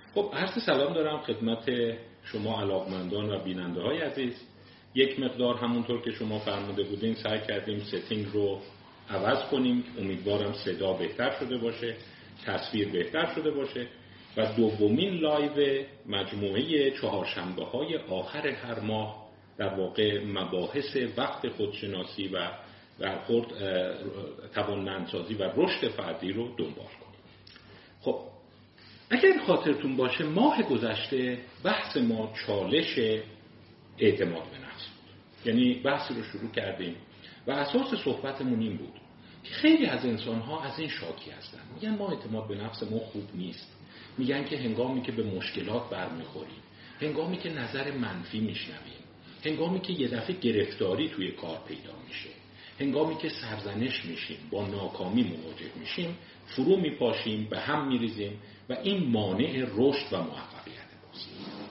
خب عرض سلام دارم خدمت شما علاقمندان و بیننده های عزیز. یک مقدار همونطور که شما فرموده بودین سعی کردیم ستینگ رو عوض کنیم. امیدوارم صدا بهتر شده باشه، تصویر بهتر شده باشه و دومین لایو مجموعه چهارشنبه های آخر هر ماه در واقع مباحث وقت خودشناسی و برخورد توانمندسازی و رشد فردی رو دنبال کنیم. خب اگر خاطرتون باشه ماه گذشته بحث ما چالش اعتماد به نفس بود. یعنی بحثی رو شروع کردیم و اساس صحبتمون این بود که خیلی از انسان‌ها از این شاکی هستن. میگن ما اعتماد به نفس ما خوب نیست. میگن که هنگامی که به مشکلات برمیخوریم، هنگامی که نظر منفی میشنویم، هنگامی که یه دفعه گرفتاری توی کار پیدا میشه، هنگامی که سرزنش میشیم، با ناکامی مواجه میشیم، فرو میپاشیم، به هم میریزیم و این مانع رشد و موفقیت ماست.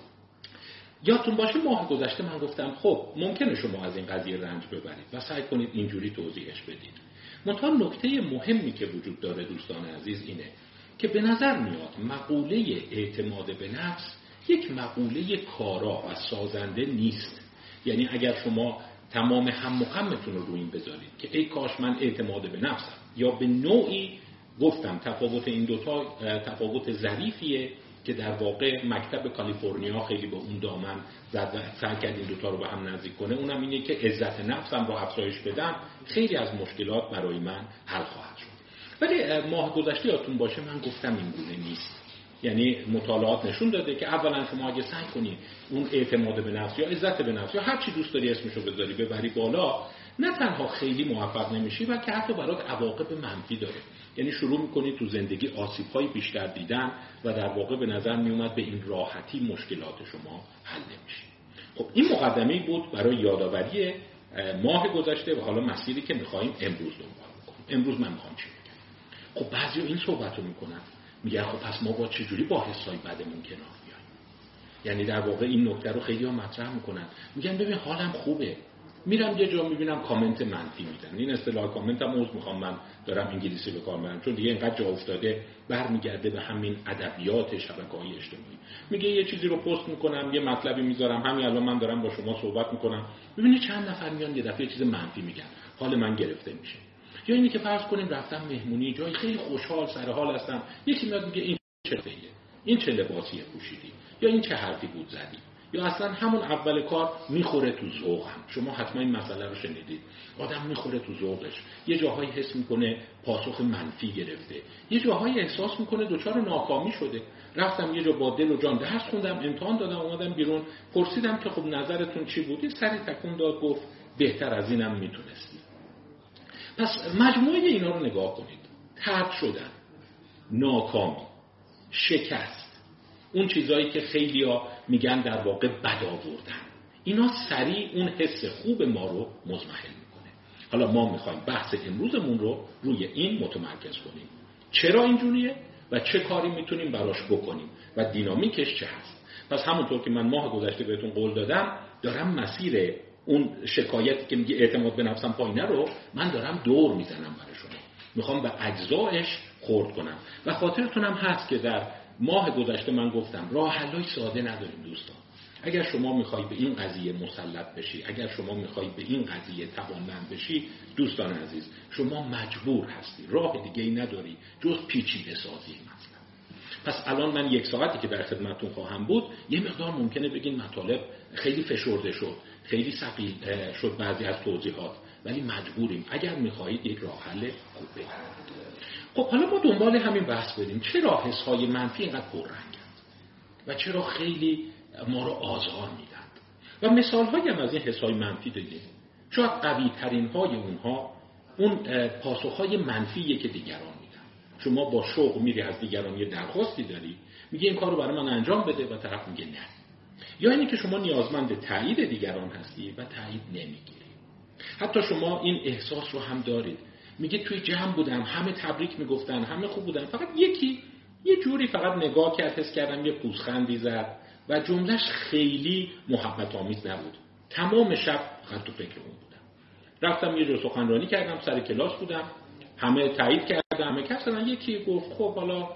یادتون باشه ماه گذشته من گفتم خب ممکنه شما از این قضیه رنج ببرید و سعی کنید اینجوری توضیحش بدید. منتها نکته مهمی که وجود داره دوستان عزیز اینه که به نظر میاد مقوله اعتماد به نفس یک مقوله کارا و سازنده نیست. یعنی اگر شما تمام هم و غمتون رو روی این بذارید که ای کاش من اعتماد به نفسم، یا به نوعی گفتم تفاوت این دوتا تفاوت ظریفیه که در واقع مکتب کالیفرنیا خیلی به اون دامن زد و سعی کرد این دوتا رو به هم نزدیک کنه. اونم اینه که عزت نفسم رو افزایش بدم، خیلی از مشکلات برای من حل خواهد شد. ولی ماه گذشته یادتون باشه من گفتم این گونه نیست. یعنی مطالعات نشون داده که اولا شما اگه سعی کنی اون اعتماد به نفس یا عزت به نفس یا هر چی دوست داری اسمشو بذاری ببری بالا، نه تنها خیلی موفق نمیشی بلکه حتی برات عواقب منفی داره. یعنی شروع میکنی تو زندگی آسیب‌های بیشتر دیدن و در واقع به نظر میومد به این راحتی مشکلات شما حل نمیشه. خب این مقدمه‌ای بود برای یادآوری ماه گذشته و حالا مسیری که می‌خوایم امروز دنبال کنیم. امروز من می‌خوام چی بگم؟ خب بعضی این صحبتو میکنن، میگن خب پس ما با چجوری با حسای بدمون کنار بیایم؟ یعنی در واقع این نکته رو خیلی‌ها مطرح میکنن، میگن ببین حالم خوبه، میرم یه جا میبینم کامنت منفی میدن. این اصطلاح کامنت هم میخوام من دارم انگلیسی به کار میبرم چون دیگه اینقدر جا افتاده برمیگرده به همین ادبیات شبکه‌های اجتماعی. میگه یه چیزی رو پست میکنم، یه مطلبی میذارم، همین الان من دارم با شما صحبت میکنم، ببینید چند نفر میان یه دفعه چیز منفی میگن، حال من گرفته میشه. یا اینی که فرض کنیم رفتم مهمونی جای خیلی خوشحال سر حال هستم، یکی میاد میگه این چه فعلیه، این چه لباسی پوشیدی، یا این چه حرفی بود زدی، یا اصلا همون اول کار میخوره تو ذوقم. شما حتما این مسئله رو شنیدید، آدم میخوره تو ذوقش، یه جاهایی حس میکنه پاسخ منفی گرفته، یه جاهایی احساس میکنه دچار ناکامی شده. رفتم یه جا با دل و جان درس خوندم، امتحان دادم، اومدم بیرون، پرسیدم که خب نظرتون چی بود؟ یه سری تکون داد گفت بهتر از اینم میتونستی. پس مجموعه اینا رو نگاه کنید. طرد شدن، ناکامی، شکست، اون چیزایی که خیلیا میگن در واقع بد آوردن، اینا سریع اون حس خوب ما رو مضمحل میکنه. حالا ما میخوایم بحث امروزمون رو روی این متمرکز کنیم. چرا اینجوریه و چه کاری میتونیم براش بکنیم و دینامیکش چه هست. پس همونطور که من ماه گذشته بهتون قول دادم، دارم مسیر اون شکایتی که میگه اعتماد به نفسم پایینه رو من دارم دور میزنم برای شما. میخوام به اجزایش خورد کنم. و خاطرتونم هست که در ماه گذشته من گفتم راه حلای ساده نداریم دوستان. اگر شما میخوای به این قضیه مسلط بشی، اگر شما میخوای به این قضیه توانمند بشی، دوستان عزیز شما مجبور هستی، راه دیگه ای نداری جز پیچیده سازی مثلا. پس الان من یک ساعتی که در خدمتتون خواهم بود، یه مقدار ممکنه بگین مطالب خیلی فشرده شد، خیلی ثقیل شد بعضی از توضیحات، ولی مجبوریم اگر میخواهید یک راه حل خوب بگیرید. خب حالا ما دنبال همین بحث بریم. چرا حس‌های منفی اینقدر پررنگند و چرا خیلی ما رو آزار میدن؟ و مثال‌هایی هم از این حس‌های منفی دیدیم. شاید قوی‌ترین های اونها اون پاسخ‌های منفیه که دیگران میدن. شما با شوق میری از دیگران یه درخواستی داری، میگه این کارو برای من انجام بده و طرف میگه نه. یا اینی که شما نیازمند تایید دیگران هستی و تایید نمیگیری. حتی شما این احساس رو هم دارید، میگه توی جمع بودم، همه تبریک میگفتن، همه خوب بودن، فقط یکی یه جوری فقط نگاه کرد، حس کردم یه پوزخندی زد و جملهش خیلی محبت آمیز نبود. تمام شب فقط تو فکر اون بودم. رفتم یه جور سخنرانی کردم، سر کلاس بودم، همه تایید کردن، همه کسان، یکی گفت خب حالا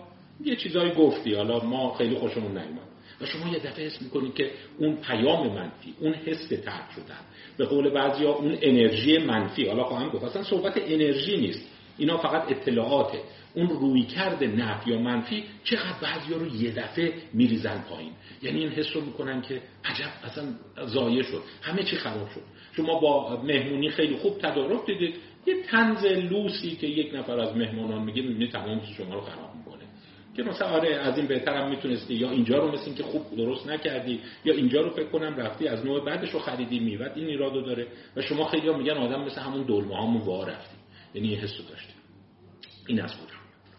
یه چیزایی گفتی حالا ما خیلی خوشمون نیومد و شما یه دفعه حس میکنید که اون پیام منفی، اون حس ترک شدن، به قول بعضیا اون انرژی منفی، حالا خواهم گفت اصلا صحبت انرژی نیست، اینا فقط اطلاعاته، اون رویکرد نفی یا منفی چقدر بعضیا رو یه دفعه میریزن پایین. یعنی این حس رو میکنن که عجب اصلا ضایع شد، همه چی خراب شد. شما با مهمونی خیلی خوب تدارک دیدید، یه طنز لوسی که یک نفر از مهمانان میگه میبینید تمام چیز شما رو خراب میکنه. که مثلا آره از این بهتر هم میتونستی، یا اینجا رو مثل که خوب درست نکردی، یا اینجا رو فکر کنم رفتی از نوع بعدش رو خریدی، میوت این ایرادو داره. و شما خیلی ها میگن آدم مثل همون دلمه هامون وا رفتی، یعنی این حسو داشتی. این از کجا؟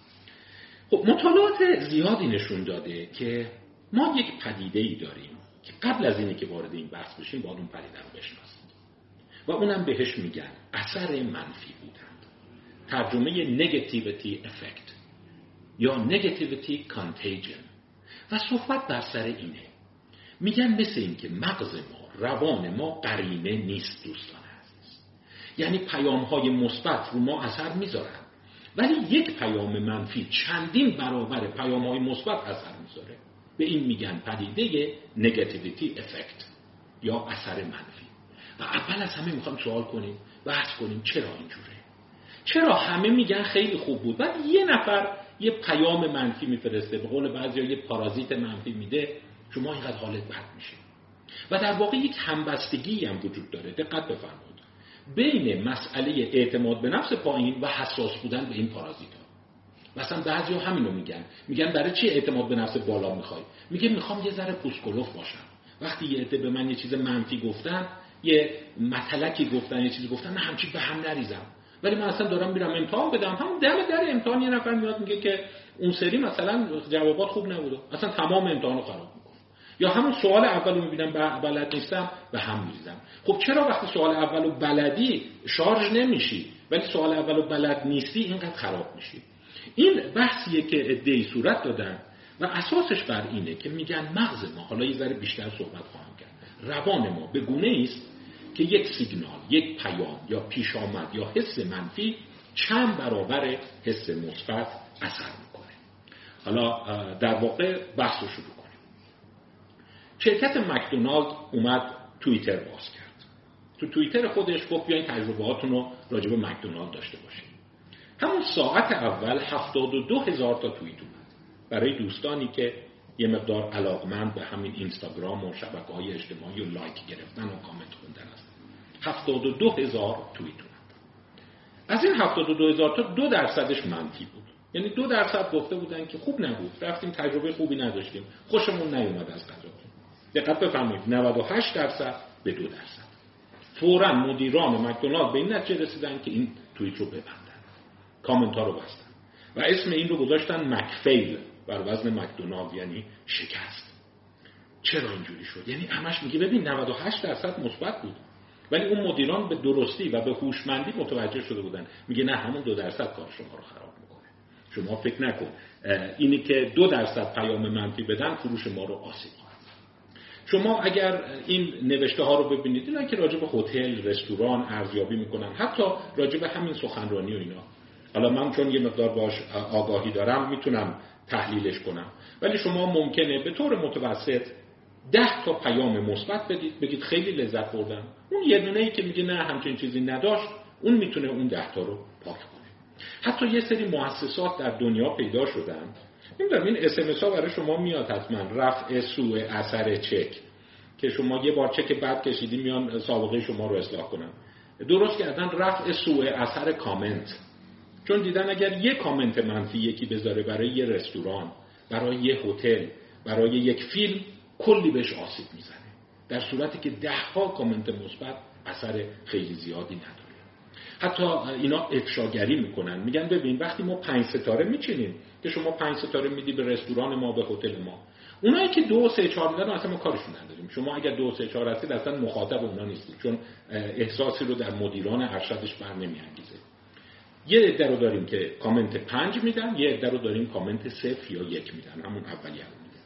خب مطالعات زیادی نشون داده که ما یک پدیده‌ای داریم که قبل از اینی که وارد این بحث بشیم باید اون پدیده رو بشناسیم و اونم بهش میگن اثر منفی بودن، ترجمه نگاتیویتی افکت یا نگاتیویتی کانتیجن. و صحبت بر سر اینه، میگن مثل این که مغز ما، روان ما قرینه نیست دوستان عزیز، یعنی پیام‌های مثبت رو ما اثر میذارن ولی یک پیام منفی چندین برابر پیام‌های مثبت اثر میذاره. به این میگن پدیده نگاتیویتی افکت یا اثر منفی. و اول از همه میخوام سوال کنیم، بحث کنیم چرا اینجوره؟ چرا همه میگن خیلی خوب بود بعد یه نفر یه پیام منفی میفرسته، به قول بعضیا یه پارازیت منفی میده، شما اینقدر حالت بد میشه؟ و در واقع یک همبستگی هم وجود داره. دقت بفرمایید بین مسئله اعتماد به نفس پایین و حساس بودن به این پارازیتا. مثلا بعضیا همینو میگن برای چی اعتماد به نفس بالا میخوای؟ میگه میخوام یه ذره پوسکلوف باشم. وقتی یه عده به من یه چیز منفی گفتن، یه مطلقی گفتن، یه چیزی گفتن، من همچین به هم نریزم. ولی من اصلا دارم میرم امتحان بدم، همون در امتحان یه نفر میاد میگه که اون سری مثلا جوابات خوب نبوده، اصلا تمام امتحانو خراب میکنه. یا همون سوال اولو میبینم بلد نیستم به هم میریزم. خب چرا وقتی سوال اولو بلدی شارژ نمیشی ولی سوال اولو بلد نیستی اینقدر خراب میشی؟ این بحثیه که عده‌ای صورت دادن و اساسش بر اینه که میگن مغز ما، حالا یه ذره بیشتر صحبت خواهم کرد، روان ما به گونه‌ای است که یک سیگنال، یک پیام یا پیش آمد یا حس منفی چند برابر حس مثبت اثر میکنه. حالا در واقع بحث رو شروع کنیم. شرکت مکدونالد اومد توییتر باز کرد. تو توییتر خودش گفت بیاین تجربهاتون رو راجع به مکدونالد داشته باشین. همون ساعت اول 72,000 تا توییت اومد برای دوستانی که یه مقدار علاقمند به همین اینستاگرام و شبکه‌های اجتماعی و لایک گرفتن و کامنت خوندن هستن. 72,000 توییت اومد. از این 72,000 تا 2% منفی بود. یعنی 2% گفته بودن که خوب نبود، رفتیم تجربه خوبی نداشتیم، خوشمون نیومد از غذا. دقت بفرمایید 98% به 2%. فوراً مدیران مکدونالد به این نتیجه رسیدن که این توییت رو ببندن. کامنت ها رو بستن و اسم این رو گذاشتن مکفیل بر وزن مکدونالد، یعنی شکست. چرا اینجوری شد؟ یعنی همش میگه ببین 98% مثبت بود ولی اون مدیران به درستی و به هوشمندی متوجه شده بودن. میگه نه همون 2% کار شما رو خراب میکنه. شما فکر نکن اینی که 2% پیام منفی بدن فروش ما رو آسیب خواهد. شما اگر این نوشته ها رو ببینید، اینا که راجع به هتل، رستوران ارزیابی میکنن، حتی راجع به همین سخنرانی و اینا، حالا من چون یه مقدار باش آگاهی دارم میتونم تحلیلش کنم، ولی شما ممکنه به طور متوسط 10 تا پیام مثبت بدید، بگید خیلی لذت بردم. اون یه دونه‌ای که میگه نه همچین چیزی نداشت، اون میتونه اون 10 تا رو پاک کنه. حتی یه سری مؤسسات در دنیا پیدا شدن، نمیدونم این SMS ها برای شما میاد حتما، رفع سوء اثر چک، که شما یه بار چک بد کشیدی میان سابقه شما رو اصلاح کنن. درست کردن رفع سوء اثر کامنت، چون دیدن اگر یه کامنت منفی یکی بذاره برای یه رستوران، برای یه هتل، برای یک فیلم، کلی بهش آسیب میزنه، در صورتی که 10 ها کامنت مثبت اثر خیلی زیادی نداره. حتی اینا افشاگری میکنن، میگن ببین وقتی ما 5 ستاره میچینیم که شما 5 ستاره میدی به رستوران ما، به هتل ما، اونایی که 2 3 4 میدن اصلا ما کارشون نداریم. شما اگر 2 3 4 هستید اصلا مخاطب اونا نیستید، چون احساسی رو در مدیران ارشدش بر نمیانگیزه. یه عده رو داریم که کامنت 5 میدن، یه عده رو داریم کامنت 0 یا 1 میدن، همون اولیه رو میدن.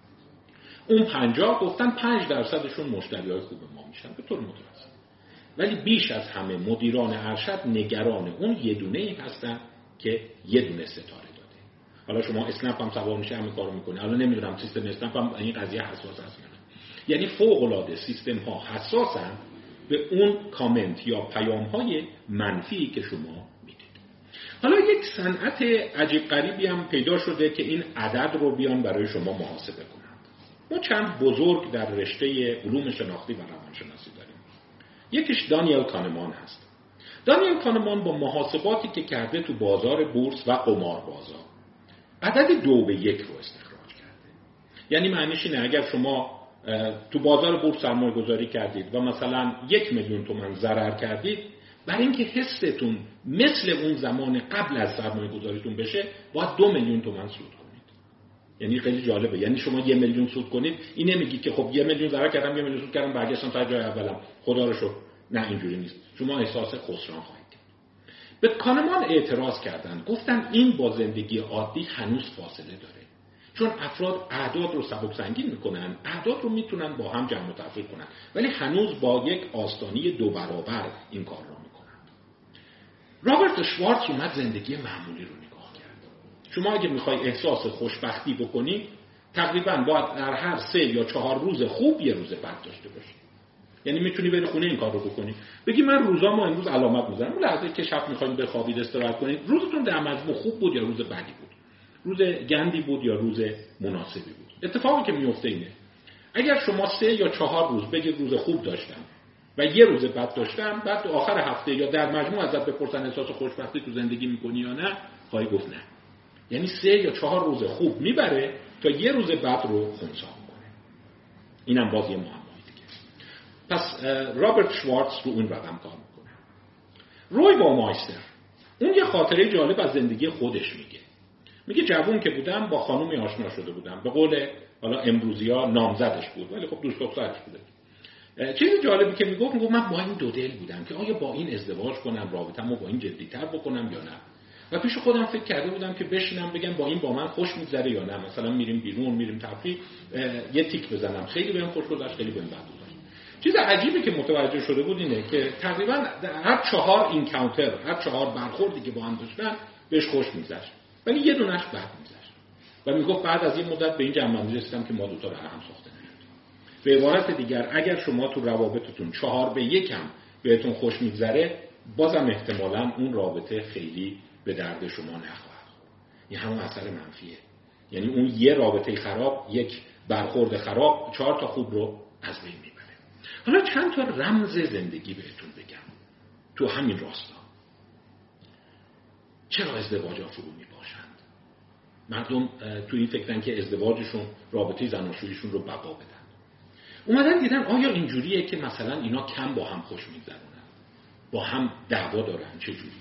اون 50 گفتن 5%شون مشتریای خوب ما میشن به طور متوسط. ولی بیش از همه مدیران ارشد نگران اون یه دونه‌ای هستن که یه دونه ستاره داده. حالا شما اسنپ هم سوار میشه همین کارو میکنه. حالا نمیدونم سیستم اسنپ هم این قضیه حساس است یا نه. یعنی فوق العاده سیستم ها حساسن به اون کامنت یا پیام های منفی که شما میدید. حالا یک صنعت عجیب غریبی هم پیدا شده که این عدد رو بیان برای شما محاسبه کنند. ما چند بزرگ در رشته علوم شناختی و روانشناسی داریم. یکیش دانیل کانمان هست. دانیل کانمان با محاسباتی که کرده تو بازار بورس و قمار بازار عدد 2:1 رو استخراج کرده. یعنی معنیش اینه اگر شما تو بازار بورس سرمایه گذاری کردید و مثلا 1 میلیون تومان ضرر کردید، برای اینکه حستون مثل اون زمان قبل از سرمایه گذاریتون بشه باید 2 میلیون تومان سود کنید. یعنی خیلی جالبه. یعنی شما 1 میلیون سود کنید، این نمیگی که خب 1 میلیون ضرر کردم 1 میلیون سود کردم برگشتم تا جای اولم خدا رو شکر. نه اینجوری نیست. شما احساس خسران خواهید کرد. به کانمان اعتراض کردن، گفتن این با زندگی عادی هنوز فاصله داره. چون افراد اعداد رو سبک سنگین میکنن، اعداد رو میتونن با هم جمع و تفریق کنن، ولی هنوز با یک آستانی 2 برابر این کار رو میکنن. رابرت شوارتز اومد زندگی معمولی رو نگاه کرد. شما اگه میخوای احساس خوشبختی بکنی، تقریبا باید در هر 3 یا 4 روز خوب یه روز بد داشته باشی. یعنی میتونی بری خونه این کار رو بکنی، بگی من روزامو امروز علامت میذارم، اون لحظه که شب میخواین بخوابید استراحت کنید، روزتون در مجموع خوب بود یا روز بدی بود، روز گندی بود یا روز مناسبی بود. اتفاقی که میفته اینه اگر شما 3 یا 4 روز بگید روز خوب داشتم و یه روز بد داشتم، بعد تو آخر هفته یا در مجموع ازت بپرسن احساس خوشبختی تو زندگی میکنی یا نه، خواهی گفت نه. یعنی 3 یا 4 روز خوب میبره تا یه روز بد رو خنثی کنه. اینم باز یه معمایی دیگه. پس رابرت شوارتز رو اون رقم کار میکنه. روی بامایستر اون یه خاطره جالب از زندگی خودش میگه جوون که بودم با خانومی آشنا شده بودم، به قول حالا امروزی‌ها نامزدش بود ولی خب دوست دخترش بوده. چیز جالبی که میگفت من با این دو دل بودم که آیا با این ازدواج کنم، رابطه‌مو با این جدی‌تر بکنم یا نه. و پیش خودم فکر کرده بودم که بشینم بگم با این با من خوش میگذره یا نه. مثلا میریم بیرون، میریم تفریح، یه تیک بزنم خیلی بهم خوش گذشت، خیلی بهم بد گذشت. چیز عجیبی که متوجه شده بود اینه که تقریبا هر 4 اینکانتر، هر 4 برخوردی که با هم داشتن بهش خوش میگذشت، ولی یه دونش بد میگذشت. و میگفت بعد از این مدت به این جمع‌بندی رسیدم که ما دوتا رو هم ساخته نشد. به عبارت دیگر اگر شما تو روابطتون 4:1 هم بهتون خوش میگذره، بازم احتمالاً اون رابطه خیلی به درد شما نخواهد خورد. این همون اثر منفیه. یعنی اون یه رابطه خراب، یک برخورد خراب 4 تا خوب رو از بین میبره. حالا چند تا رمز زندگی بهتون بگم تو همین راستا. چرا ازدواج‌ها فرو میباشند؟ مردم تو این فکرن که ازدواجشون، رابطه زناشوییشون رو بقا بدن. اومدن دیدن آیا اینجوریه که مثلا اینا کم با هم خوش میگذرونن، با هم دعوا دارن، چه جوریه؟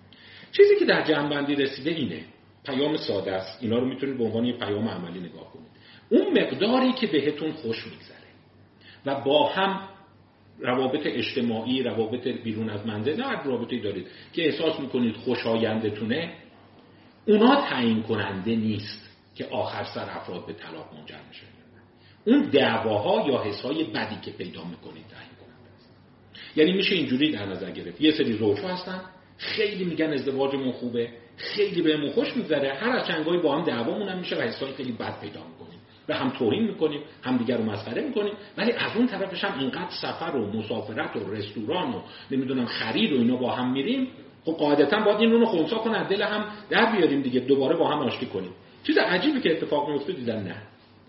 چیزی که در جمع‌بندی رسیده اینه، پیام ساده است، اینا رو میتونید به عنوان یه پیام عملی نگاه کنید. اون مقداری که بهتون خوش میگذره و با هم روابط اجتماعی، روابط بیرون از منزل، نه هر رابطه‌ای دارید که احساس میکنید خوشایندتونه، اونا تعیین کننده نیست که آخر سر افراد به طلاق منجر میشه. اون دعواها یا حسای بدی که پیدا میکنید تعیین کننده است. یعنی میشه اینجوری در نظر گرفت، یه سری زوج‌ها هستن خیلی میگن ازدواجمون خوبه، خیلی بهمون خوش میگذره، هر از چنگایی با هم دعوامون هم میشه و حسای خیلی بد پیدا میکنیم و هم توهین میکنیم، هم دیگر رو مسخره میکنیم، ولی از اون طرفش هم اینقدر سفر و مسافرت و رستوران و نمیدونم خرید و اینا با هم میریم، خب قاعدتا باید این رو خنثی کنه، از دل هم در بیاریم دیگه، دوباره با هم آشتی کنیم. چیز عجیبی که اتفاق میفته دیدن نه،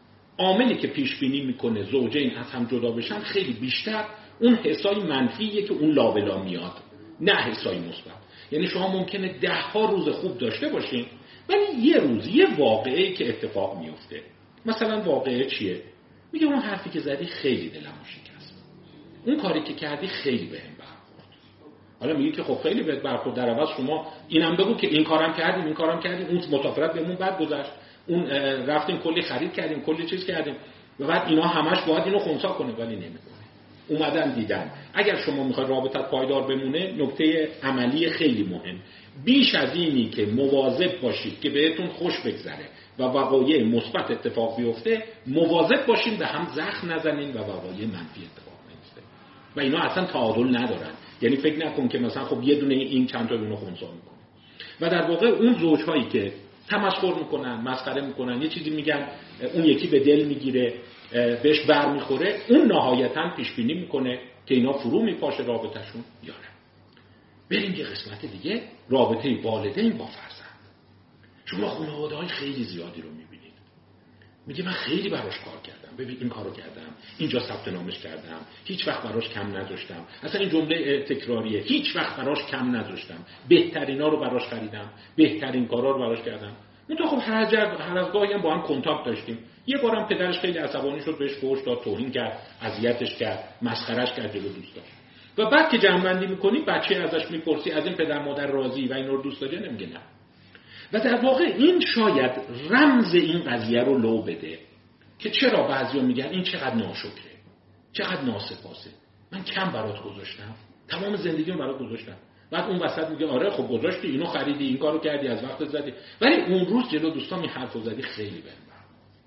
عاملی که پیش بینی میکنه زوجین از هم جدا بشن خیلی بیشتر اون حسای منفیه که اون لابلا میاد، نه حسای مثبت. یعنی شما ممکنه 10 روز خوب داشته باشین ولی یه روز یه واقعه‌ای که اتفاق میفته، مثلا واقعه چیه؟ میگه اون حرفی که زدی خیلی دلمو شکست، اون کاری که کردی خیلی بهم برخورد. حالا میگه که خب خیلی بهت برخورد، در عوض شما اینم بگو که این کارم کردیم، این کارم کردیم، اون مسافرت بهمون بد گذشت، اون رفتیم کلی خرید کردیم، کلی چیز کردیم و بعد اینا همش باید اینو خنثی کنه، ولی نمیکنه. اومدن دیدن اگر شما میخواید رابطت پایدار بمونه، نکته عملی خیلی مهم، بیش از اینی که مواظب باشید که بهتون خوش بگذره و وقایع مثبت اتفاق بیفته، مواظب باشین به هم زخم نزنین و وقایع منفی اتفاق نیفته. و اینا اصلا تعادل ندارن. یعنی فکر نکن که مثلا خب یه دونه این چند تا اونو خنثی میکنه. و در واقع اون زوجهایی که تمسخر میکنن، مسخره میکنن، یه چیزی میگن، اون یکی به دل میگیره، بهش بر میخوره، اون نهایتاً پیش بینی میکنه که اینا فرو میپاشه رابطهشون یا نه. بریم یه قسمت دیگه، رابطه والدین با فرزند. شما خانواده‌های خیلی زیادی رو میبینید. میگه من خیلی براش کار کردم، ببین این کارو کردم، اینجا ثبت نامش کردم، هیچ وقت براش کم نذاشتم. اصلا این جمله تکراریه، هیچ وقت براش کم نذاشتم، بهترینا رو براش خریدم، بهترین کارا رو براش کردم. منتها خب هر از گاهی هم با هم کنتاکت داشتیم. یه بارم پدرش خیلی عصبانی شد، بهش فحش داد، توهین کرد، اذیتش کرد، مسخرهش کرد جلو دوستاش. و بعد که جمع‌بندی می‌کنی، بچه ازش میپرسی از این پدر مادر راضی و اینا رو دوست داری؟ نمیگه نه. و در واقع این شاید رمز این قضیه رو لو بده که چرا بعضیا میگن این چقدر ناشکره، چقدر ناسپاسه، من کم برات گذاشتم، تمام زندگیمو برات گذاشتم. بعد اون وسط میگه آره خب گذاشتی، اینو خریدی، این کارو کردی، از وقت زدی، ولی اون روز جلو دوستام این حرفو زدی، خیلی بهم.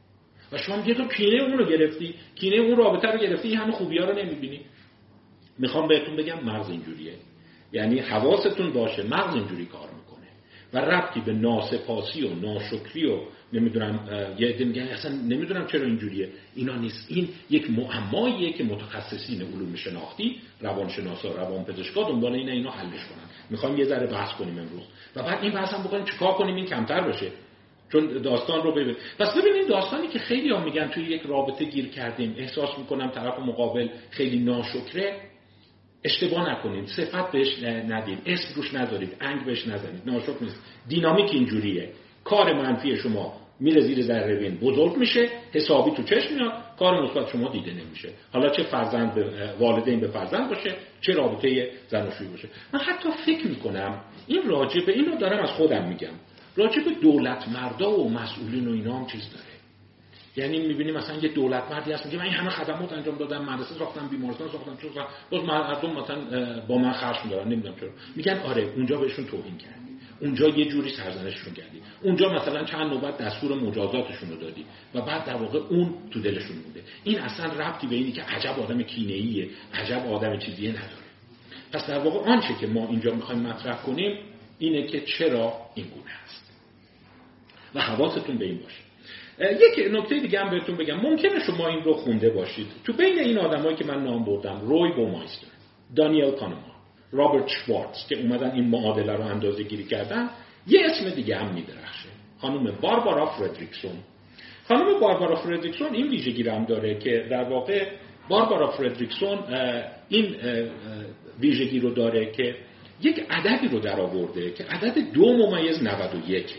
و شما میگه تو کینه اون رو گرفتی، کینه اون رابطه رو گرفتی، این همه خوبی‌ها رو نمیبینی. میخوام بهتون بگم مغز اینجوریه، یعنی حواستون باشه مغز اینجوری کار میکنه و ربطی به ناسپاسی و ناشکری و نمیدونم یه عده میگن اصلا نمیدونم چرا اینجوریه، اینا نیست. این یک معماییه که متخصصین علوم شناختی، روانشناسا، روانپزشکا دنبال اینو حلش کنن. میخوایم یه ذره بحث کنیم امروز و بعد این بحث هم بکنیم چیکار کنیم این کمتر بشه، چون داستان رو ببین. پس ببینید داستانی که خیلی ها میگن توی یک رابطه گیر کردیم، احساس میکنم طرف مقابل خیلی ناشکره، اشتباه نکنید، صفت بهش ندید، اسم روش نذارید، انگ بهش نزنید، ناشکر نیست. دینامیک اینجوریه، کار منفی شما میره زیر ذره بین بزرگ میشه، حسابی تو چشم میاد، کار مثبت شما دیده نمیشه. حالا چه فرزند به والدین به فرزند باشه، چه رابطه زن و شوهر باشه. من حتی فکر میکنم این راجع به اینو دارم از خودم میگم، راجع به دولت مردا و مسئولین و اینا هم چیز داره. یعنی می‌بینیم مثلا یه دولت مردی هست میگه من این همه خدمات انجام دادم، مدرسه ساختم، بیمارستان ساختم، چون باز مردم مثلا با من خشم دارن، نمیدونم چرا. میگن آره اونجا بهشون توهین کردی، اونجا یه جوری سرزنششون کردی، اونجا مثلا چند نوبت دستور مجازاتشون رو دادی و بعد در واقع اون تو دلشون مونده. این اصلا ربطی به اینی که عجب آدم کینه‌ایه، عجب آدم چیزیه نداره. پس در واقع آنچه که ما اینجا می‌خوایم مطرح کنیم اینه که چرا این گونه است و حواستون به این باشه. یک نکته دیگه هم بهتون بگم، ممکنه شما این رو خونده باشید. تو بین این آدمایی که من نام بردم، روی بومایستر، دانیل کانمان، رابرت شوارتز که اومدن این معادله رو اندازه‌گیری کردن، یه اسم دیگه هم میدرخشه، خانم باربارا فردریکسون. خانم باربارا فردریکسون این ویژگی رو هم داره که در واقع باربارا فردریکسون این ویژگی رو داره که یک عددی رو در آورده که عدد 2.91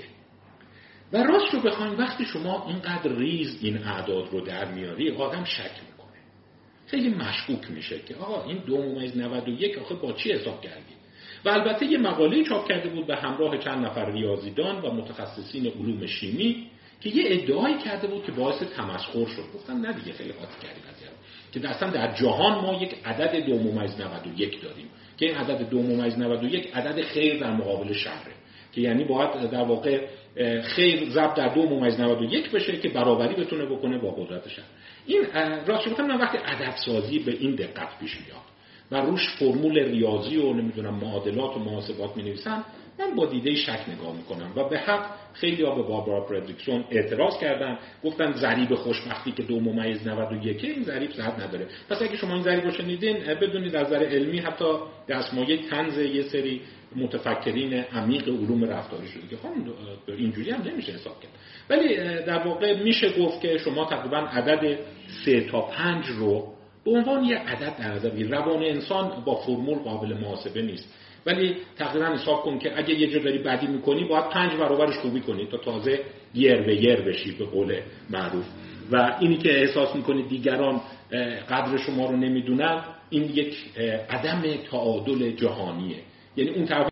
و راست رو بخواین وقتی شما اینقدر ریز این اعداد رو در میاری آدم شک میکنه، خیلی مشکوک میشه که آقا این 2.91 آخه با چی حساب کردی؟ و البته یه مقاله چاپ کرده بود به همراه چند نفر ریاضیدان و متخصصین علوم شیمی که یه ادعایی کرده بود که باعث تمسخر شد. گفتن نه دیگه خیلی قاطی کردی قضیه رو، که اصلا در جهان ما یک عدد 2.91 داریم که این عدد 2.91 عدد خیر در مقابل شره، که یعنی باید در واقع خیر ضرب در 2.91 بشه که برابری بتونه بکنه با قدرت شر. این راستش بخوام من وقتی عدد سازی به این دقت پیش میاد و روش فرمول ریاضی و نمیدونم معادلات و محاسبات می‌نویسن، من با دیده شک نگاه میکنم و به حق خیلی ها به باربارا فردریکسون اعتراض کردن، گفتن ضریب خوشبختی که 2.91 این ضریب صحت نداره. پس اگه شما این ضریب رو شنیدین بدونید از نظر علمی حتی دستمایه طنز یه سری متفکرین عمیق علوم رفتاری شده که خب اینجوری هم نمیشه حساب کرد. ولی در واقع میشه گفت که شما تقریبا عدد 3 تا 5 رو به عنوان یه عدد در نظر بگیرید. روان انسان با فرمول قابل محاسبه نیست، ولی تقریبا حساب کن که اگه یه جا داری بدی میکنی باید 5 برابرش خوبی کنی تا تازه یر به یر بشی به قول معروف. و اینی که احساس میکنید دیگران قدر شما رو نمیدونن، این یک عدم تعادل جهانیه. یعنی اون طرف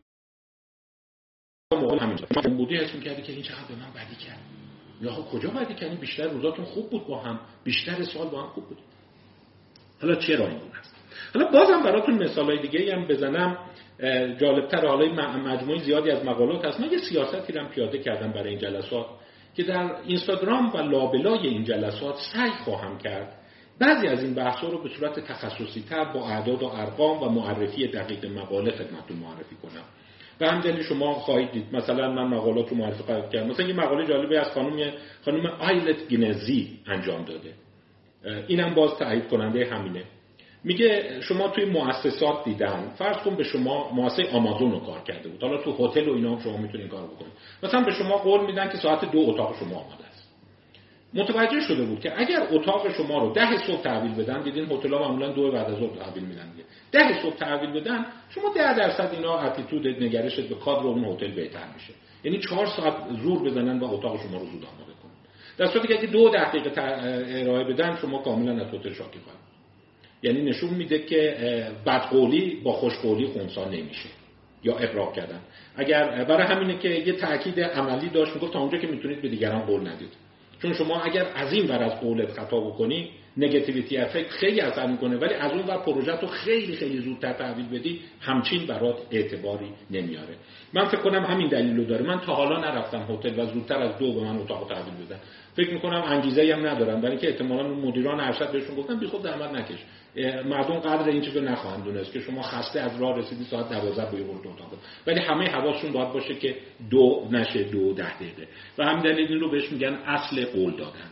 موقع همینجا من بودی حس می‌کردی که این چقدر به من بدی کرد، یا کجا بدی کردی؟ بیشتر روزاتون خوب بود با هم، بیشتر سال با هم خوب بود. حالا چرا این گونه است؟ حالا بازم براتون مثالای دیگه هم بزنم جالب‌تر. حالا مجموعه زیادی از مقالات هست. من یه سیاستی رو پیاده کردم برای این جلسات که در اینستاگرام و لابلای این جلسات سعی خواهم کرد بعضی از این بحث‌ها رو به صورت تخصصی‌تر با اعداد و ارقام و معرفی دقیق مقاله خدمتتون معرفی کنم. به همین دلیل شما خواهید دید مثلا من مقالات رو معرفی کردم، مثلا یه مقاله جالبی از خانم آیلت گینزی انجام داده، اینم باز تایید کننده همینه. میگه شما توی مؤسسات دیدن، فرض کن به شما مؤسسه آمازون رو کار کرده بود، حالا تو هتل و اینا هم شما میتونین کارو بکنید، مثلا به شما قول میدن که ساعت 2 اتاق شما آماده است. متوجه شده بود که اگر اتاق شما رو 10 صبح تحویل بدن، دیدین هتل‌ها معمولا 2 بعد از ظهر تحویل میدن دیگه، 10 صبح تحویل بدن، شما 10% اینا اتیتود نگرشت به کادر اون هتل بهتر میشه، یعنی 4 ساعت زور بزنن و اتاق شما رو زود آماده کنن، در صورتی که اگه 2 دقیقه ارائه بدن شما کاملا از هتل شاکی خواهید. یعنی نشون میده که بدقولی با خوشقولی خنثی نمیشه یا اغراق کردن. اگر برای همینه که یه تاکید عملی داشت، میگفت تا اونجا که میتونید به دیگران قول ندید، چون شما اگر از این ور از قولت خطا بکنی نگاتیویتی افکت خیلی اثر میکنه، ولی از اون ور پروژه تو خیلی خیلی زودتر تحویل بدی همچین برات اعتباری نمیاره. من فکر کنم همین دلیلو داره، من تا حالا نرفتم هتل و زودتر از 2 به من اتاق تحویل بدن، فکر میکنم انگیزه‌ای هم ندارم، برای اینکه احتمالاً مدیران ارشد بهشون گفتن بیخود زحمت نکش، مردم قدر این چیزو نخواهند دونست که شما خسته از راه رسیدی ساعت 12 به ورود اتاق، ولی همه حواسشون باید باشه که 2 نشه 2 10 دقیقه، و همین دلیل این رو بهش میگن اصل قول دادن.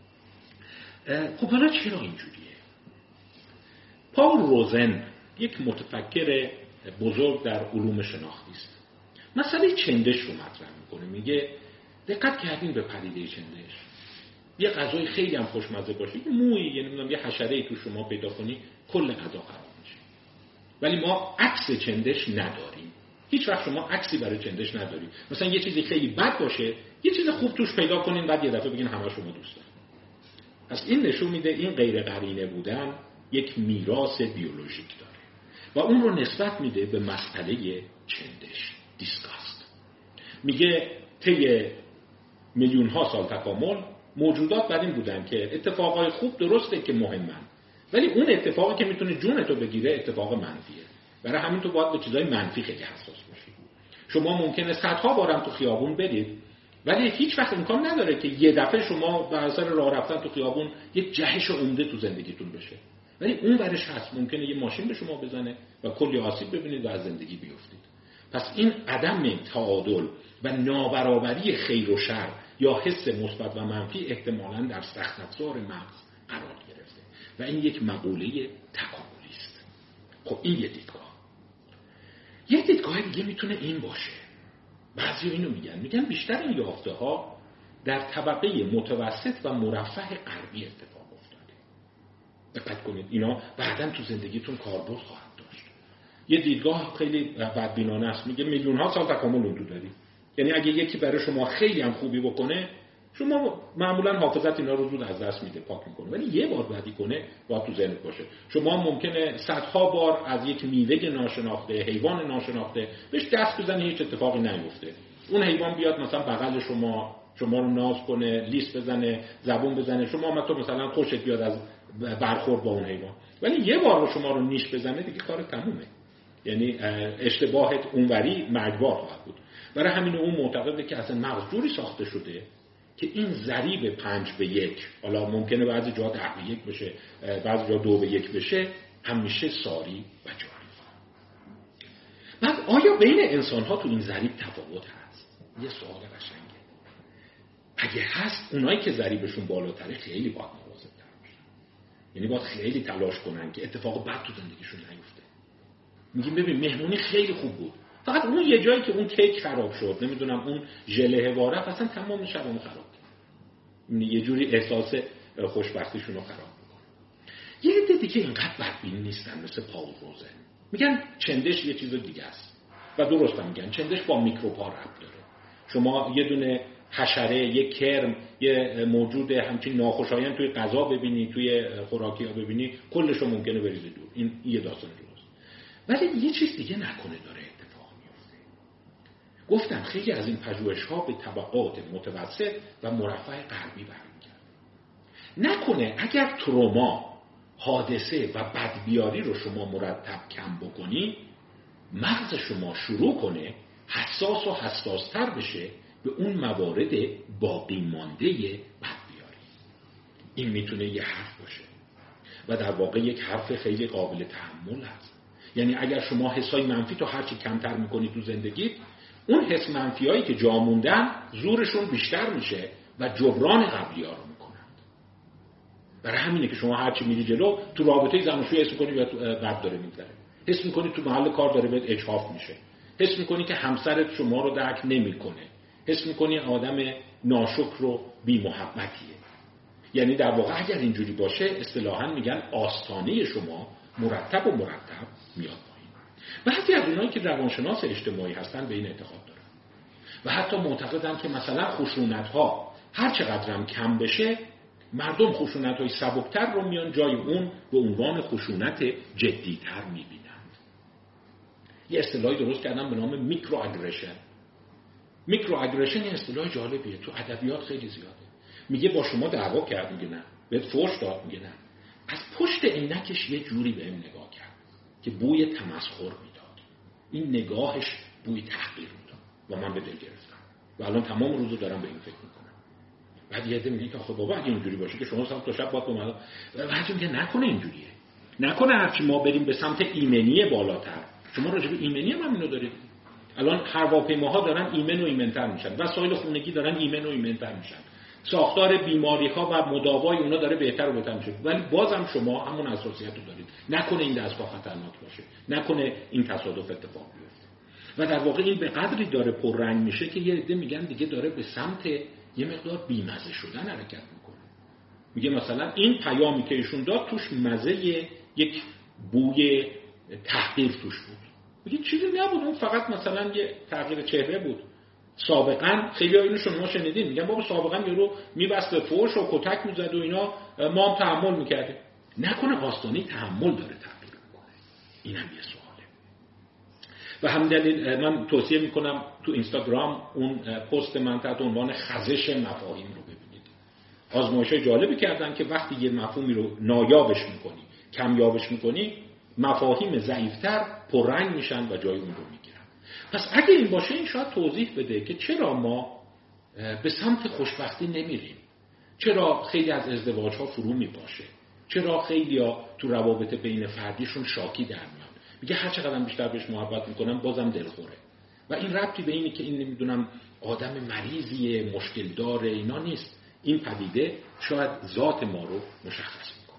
خب حالا چرا اینجوریه؟ پاول روزن یک متفکر بزرگ در علوم شناختی است، مسئله چندش رو مطرح میکنه، میگه دقت کردین به پدیده چندش، یه غذای خیلی هم خوشمزه باشه، یه مویی، یعنی نمیدونم یه حشره‌ای تو شما پیدا کنی کل غذا خراب میشه، ولی ما عکس چندش نداریم. هیچ وقت شما عکسی برای چندش ندارید. مثلا یه چیزی خیلی بد باشه، یه چیز خوب توش پیدا کنین، بعد یه دفعه بگین همه شما دوست دارید. پس این نشون میده این غیر قرینه بودن یک میراث بیولوژیک داره و اون رو نسبت میده به مسئله چندش، دیسکاست. میگه طی میلیون ها سال تکامل موجودات بر این بودن که اتفاقای خوب درسته که مهمن، ولی اون اتفاقی که میتونه جونتو بگیره اتفاق منفیه، برای همین تو باید به چیزای منفی خیلی حساس باشی. شما ممکنه صدها بارم تو خیابون برید، ولی هیچ وقت امکان نداره که یه دفعه شما به اثر راه رفتن تو خیابون یه جهش عمده تو زندگیتون بشه، ولی اون ورش هست، ممکنه یه ماشین به شما بزنه و کلی آسیب ببینید و از زندگی بیفتید. پس این عدم تعادل و نابرابری خیر و شر یا حس مثبت و منفی احتمالاً در سخت افزار مغز قرار گرفته و این یک مقوله تکاملی است. خب این یه دیدگاه. یه دیدگاه دیگه میتونه این باشه، بعضی اینو میگن بیشتر این یافته ها در طبقه متوسط و مرفه غربی اتفاق افتاده. دقت کنید اینا بعداً تو زندگیتون کاربرد خواهد داشت. یه دیدگاه خیلی بدبینانه است، میگه میلیون ها سال تکامل اون تو داری، یعنی اگه یکی برای شما خیلی هم خوبی بکنه شما معمولا حافظت اینا رو زود از دست میده، پاک میکنه، ولی یه بار بدی کنه باید تو ذهنت باشه. شما ممکنه صدها بار از یک میوه ناشناخته، حیوان ناشناخته بهش دست بزنی هیچ اتفاقی نیفته، اون حیوان بیاد مثلا بغل شما رو ناز کنه، لیس بزنه، زبون بزنه، شما مثلا خوشت بیاد از برخورد با اون حیوان، ولی یه بار شما رو نیش بزنه دیگه کار تمومه، یعنی اشتباهت اونوری مرگبار خواهد بود. برای همین اون معتقده که اصلا مغز جوری ساخته شده که این ضریب 5:1، حالا ممکنه بعضی جا 10:1 بشه، بعضی جا 2:1 بشه، همیشه ساری و جاری. بعد آیا بین انسان ها تو این ضریب تفاوت هست؟ یه سوال قشنگه. اگه هست، اونایی که ضریبشون بالاتره خیلی باید مواظب‌تر باشن، یعنی باید خیلی تلاش کنن که اتفاق بد تو زندگیشون نیفته. میگیم ببین مهمونی خیلی خوب بود، فقط اون یه جایی که اون کیک خراب شد، نمیدونم اون ژله وارف اصلا تمام شبمون خراب کرد، یه جوری احساس خوشبختیشون رو خراب میکنه. یه عده دیگه اینقدر بدبین نیستن مثل پاول روزن، میگن چندش یه چیز دیگه است و درست هم میگن چندش با میکروب‌ها ربط داره. شما یه دونه حشره، یه کرم، یه موجود همچین ناخوشایند توی غذا ببینی، توی خوراکی‌ها ببینی، کلش رو ممکنه بریزه دور. این یه داستان جداست. ولی یه چیز دیگه نکنه داره اتفاق میفته. گفتم خیلی از این پژوهش‌ها به طبقات متوسط و مرفه غربی برمیگرده. نکنه اگر تروما، حادثه و بدبیاری رو شما مرتب کم بکنی، مغز شما شروع کنه حساس و حساس‌تر بشه به اون موارد باقی مانده بدبیاری. این میتونه یه حرف باشه و در واقع یک حرف خیلی قابل تحمل هست. یعنی اگر شما حسای منفی تو هرچی کمتر میکنید تو زندگیت، اون حس منفی هایی که جا موندن زورشون بیشتر میشه و جبران قبلی ها رو میکنند. برای همینه که شما هرچی میری جلو تو رابطه زناشویی حس میکنی بد داره میگذره، حس میکنی تو محل کار داره بهت اجحاف میشه، حس میکنی که همسرت شما رو درک نمیکنه، حس میکنی آدم ناشکر و بی محبتیه. یعنی در واقع اگر اینجوری باشه اصطلاحاً میگن آستانه شما مرتب میاد پایین. بعضی از اونایی که روانشناس اجتماعی هستن به این اعتقاد دارن و حتی معتقدن که مثلا خشونت‌ها هر چقدر هم کم بشه، مردم خشونت‌های سبکتر رو میان جای اون به عنوان خشونت جدی‌تر میبینن. یه اصطلاحی درست کردن به نام میکرو اگریشن. میکرو اگریشن یه اصطلاح جالبیه، تو ادبیات خیلی زیاده. میگه با شما دعوا کرد، میگه نه. بهت فحش داد، میگه نه. از پشت عینکش یه جوری بهم نگاه کرد که بوی تمسخر میداد. این نگاهش بوی تحقیر میداد و من به دل گرفتم و الان تمام روزو دارم به این فکر میکنم. بعد یه عده میگه که خب بابا اگه اینجوری باشه که شما تا شب باید بمونید. بعد میگه نکنه اینجوریه. نکنه هرچی ما بریم به سمت ایمنی بالاتر. شما راجع به ایمنی هم اینو دارید. الان هواپیماها دارن ایمن و ایمن‌تر میشن، وسایل خونگی دارن ایمن و ایمن‌تر میشن، ساختار بیماری‌ها و مداوای اونا داره بهتر و بهتر میشه، ولی بازم شما همون حساسیت رو دارید. نکنه این دستگاه خطرناک باشه، نکنه این تصادف اتفاق بیفته. و در واقع این به قدری داره پررنگ میشه که یه عده میگن دیگه داره به سمت یه مقدار بیمزه شدن حرکت میکنه. میگه مثلا این پیامی که ایشون داد توش مزه یک بوی تحقیر توش بود. میگه چیزی نبود، اون فقط مثلا یه تغییر چهره بود. سابقا خیلی اینو شما شنیدین میگن بابا سابقا یارو میبست به فحش و کتک میزد و اینا، ما هم تحمل میکردیم. نکنه آستانه تحمل داره تغییر میکنه؟ اینم یه سواله. و همین دلیل من توصیه میکنم تو اینستاگرام اون پست من تحت عنوان خزش مفاهیم رو ببینید. آزمایش‌های جالبی کردن که وقتی یه مفهومی رو نایابش میکنی، کمیابش میکنی، مفاهیم ضعیفتر پررنگ میشن و جای اون رو میگیرن. پس اگه این باشه این شاید توضیح بده که چرا ما به سمت خوشبختی نمیریم، چرا خیلی از ازدواج‌ها فرو میپاشه، چرا خیلی‌ها تو روابط بین فردیشون شاکی در میان. میگه هر چقدر بیشتر بهش محبت میکنم بازم دلخوره. و این ربطی به اینی که این نمیدونم آدم مریضیه، مشکل داره، اینا نیست. این پدیده شاید ذات ما رو مشخص میکنه.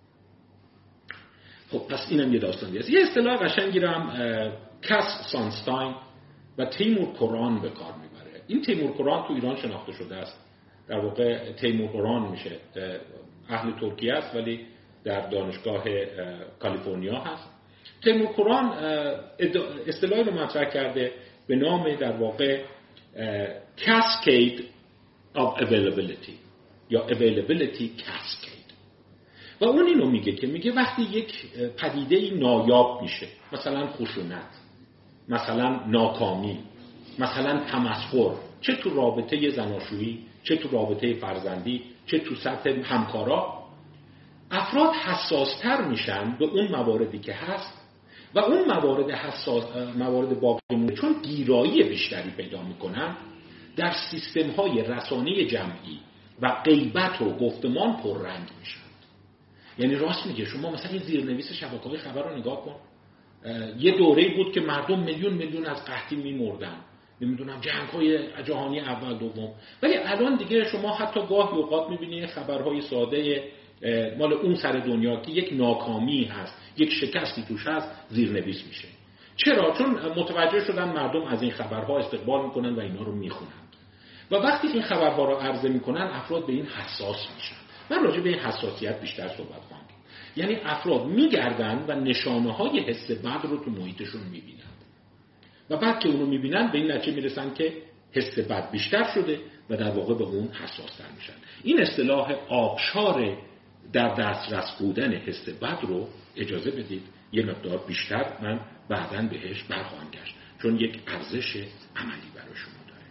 خب پس اینم یه داستانی است. یه اصطلاح قشنگی رو هم کاس سانستاین و تیمور کوران به کار میبره. این تیمور کوران تو ایران شناخته شده است. در واقع تیمور کوران میشه، اهل ترکیه است ولی در دانشگاه کالیفرنیا هست. تیمور کوران اصطلاحی رو مطرح کرده به نام در واقع cascade of availability یا availability cascade. و اون اینو میگه که میگه وقتی یک پدیده نایاب میشه، مثلا خشونت، مثلا ناکامی، مثلا تمسخر، چه تو رابطه زناشویی، چه تو رابطه فرزندی، چه تو سطح همکارا، افراد حساستر میشن به اون مواردی که هست و اون موارد باقی مونده چون گیرایی بیشتری پیدا میکنن در سیستم‌های رسانه جمعی و غیبت و گفتمان پررنگ میشن. یعنی راست میگه، شما مثلا این زیرنویس شبکه‌های خبر رو نگاه کن. یه دوره‌ای بود که مردم میلیون از قحطی میمردن، نمیدونم جنگ‌های جهانی اول دوم، ولی الان دیگه شما حتی گاهی اوقات میبینید خبرهای ساده مال اون سر دنیا که یک ناکامی هست، یک شکستی توش هست، زیرنویس میشه. چرا؟ چون متوجه شدن مردم از این خبرها استقبال میکنن و اینا رو میخونن و وقتی این خبرها رو عرضه میکنن افراد به این حساس میشن. من راجع به این حساسیت بیشتر صحبت خواهم کرد. یعنی افراد میگردن و نشانه‌های حس بد رو تو محیطشون میبینن و بعد که اونو میبینن به این نتیجه میرسن که حس بد بیشتر شده و در واقع به اون حساس‌تر میشن. این اصطلاح آبشار در دسترس بودن حس بد رو اجازه بدید یه مقدار بیشتر من بعداً بهش برخواهم گشت، چون یک ارزش عملی برای شما داره.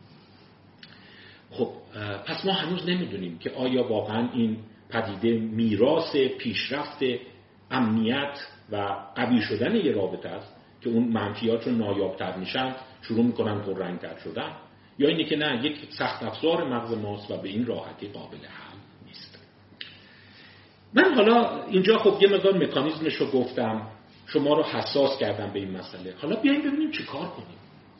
خب پس ما هنوز نمیدونیم که آیا واقعاً این پدیده میراث پیشرفت امنیت و قوی شدن یه رابطه است که اون منفیات چون نایابتر میشن شروع میکنن پررنگتر شدن، یا اینی که نه، یک سخت افزار مغز ماست و به این راحتی قابل حل نیست. من حالا اینجا خب یه مقدار مکانیزمش رو گفتم. شما رو حساس کردم به این مسئله. حالا بیاییم ببینیم چی کار کنیم.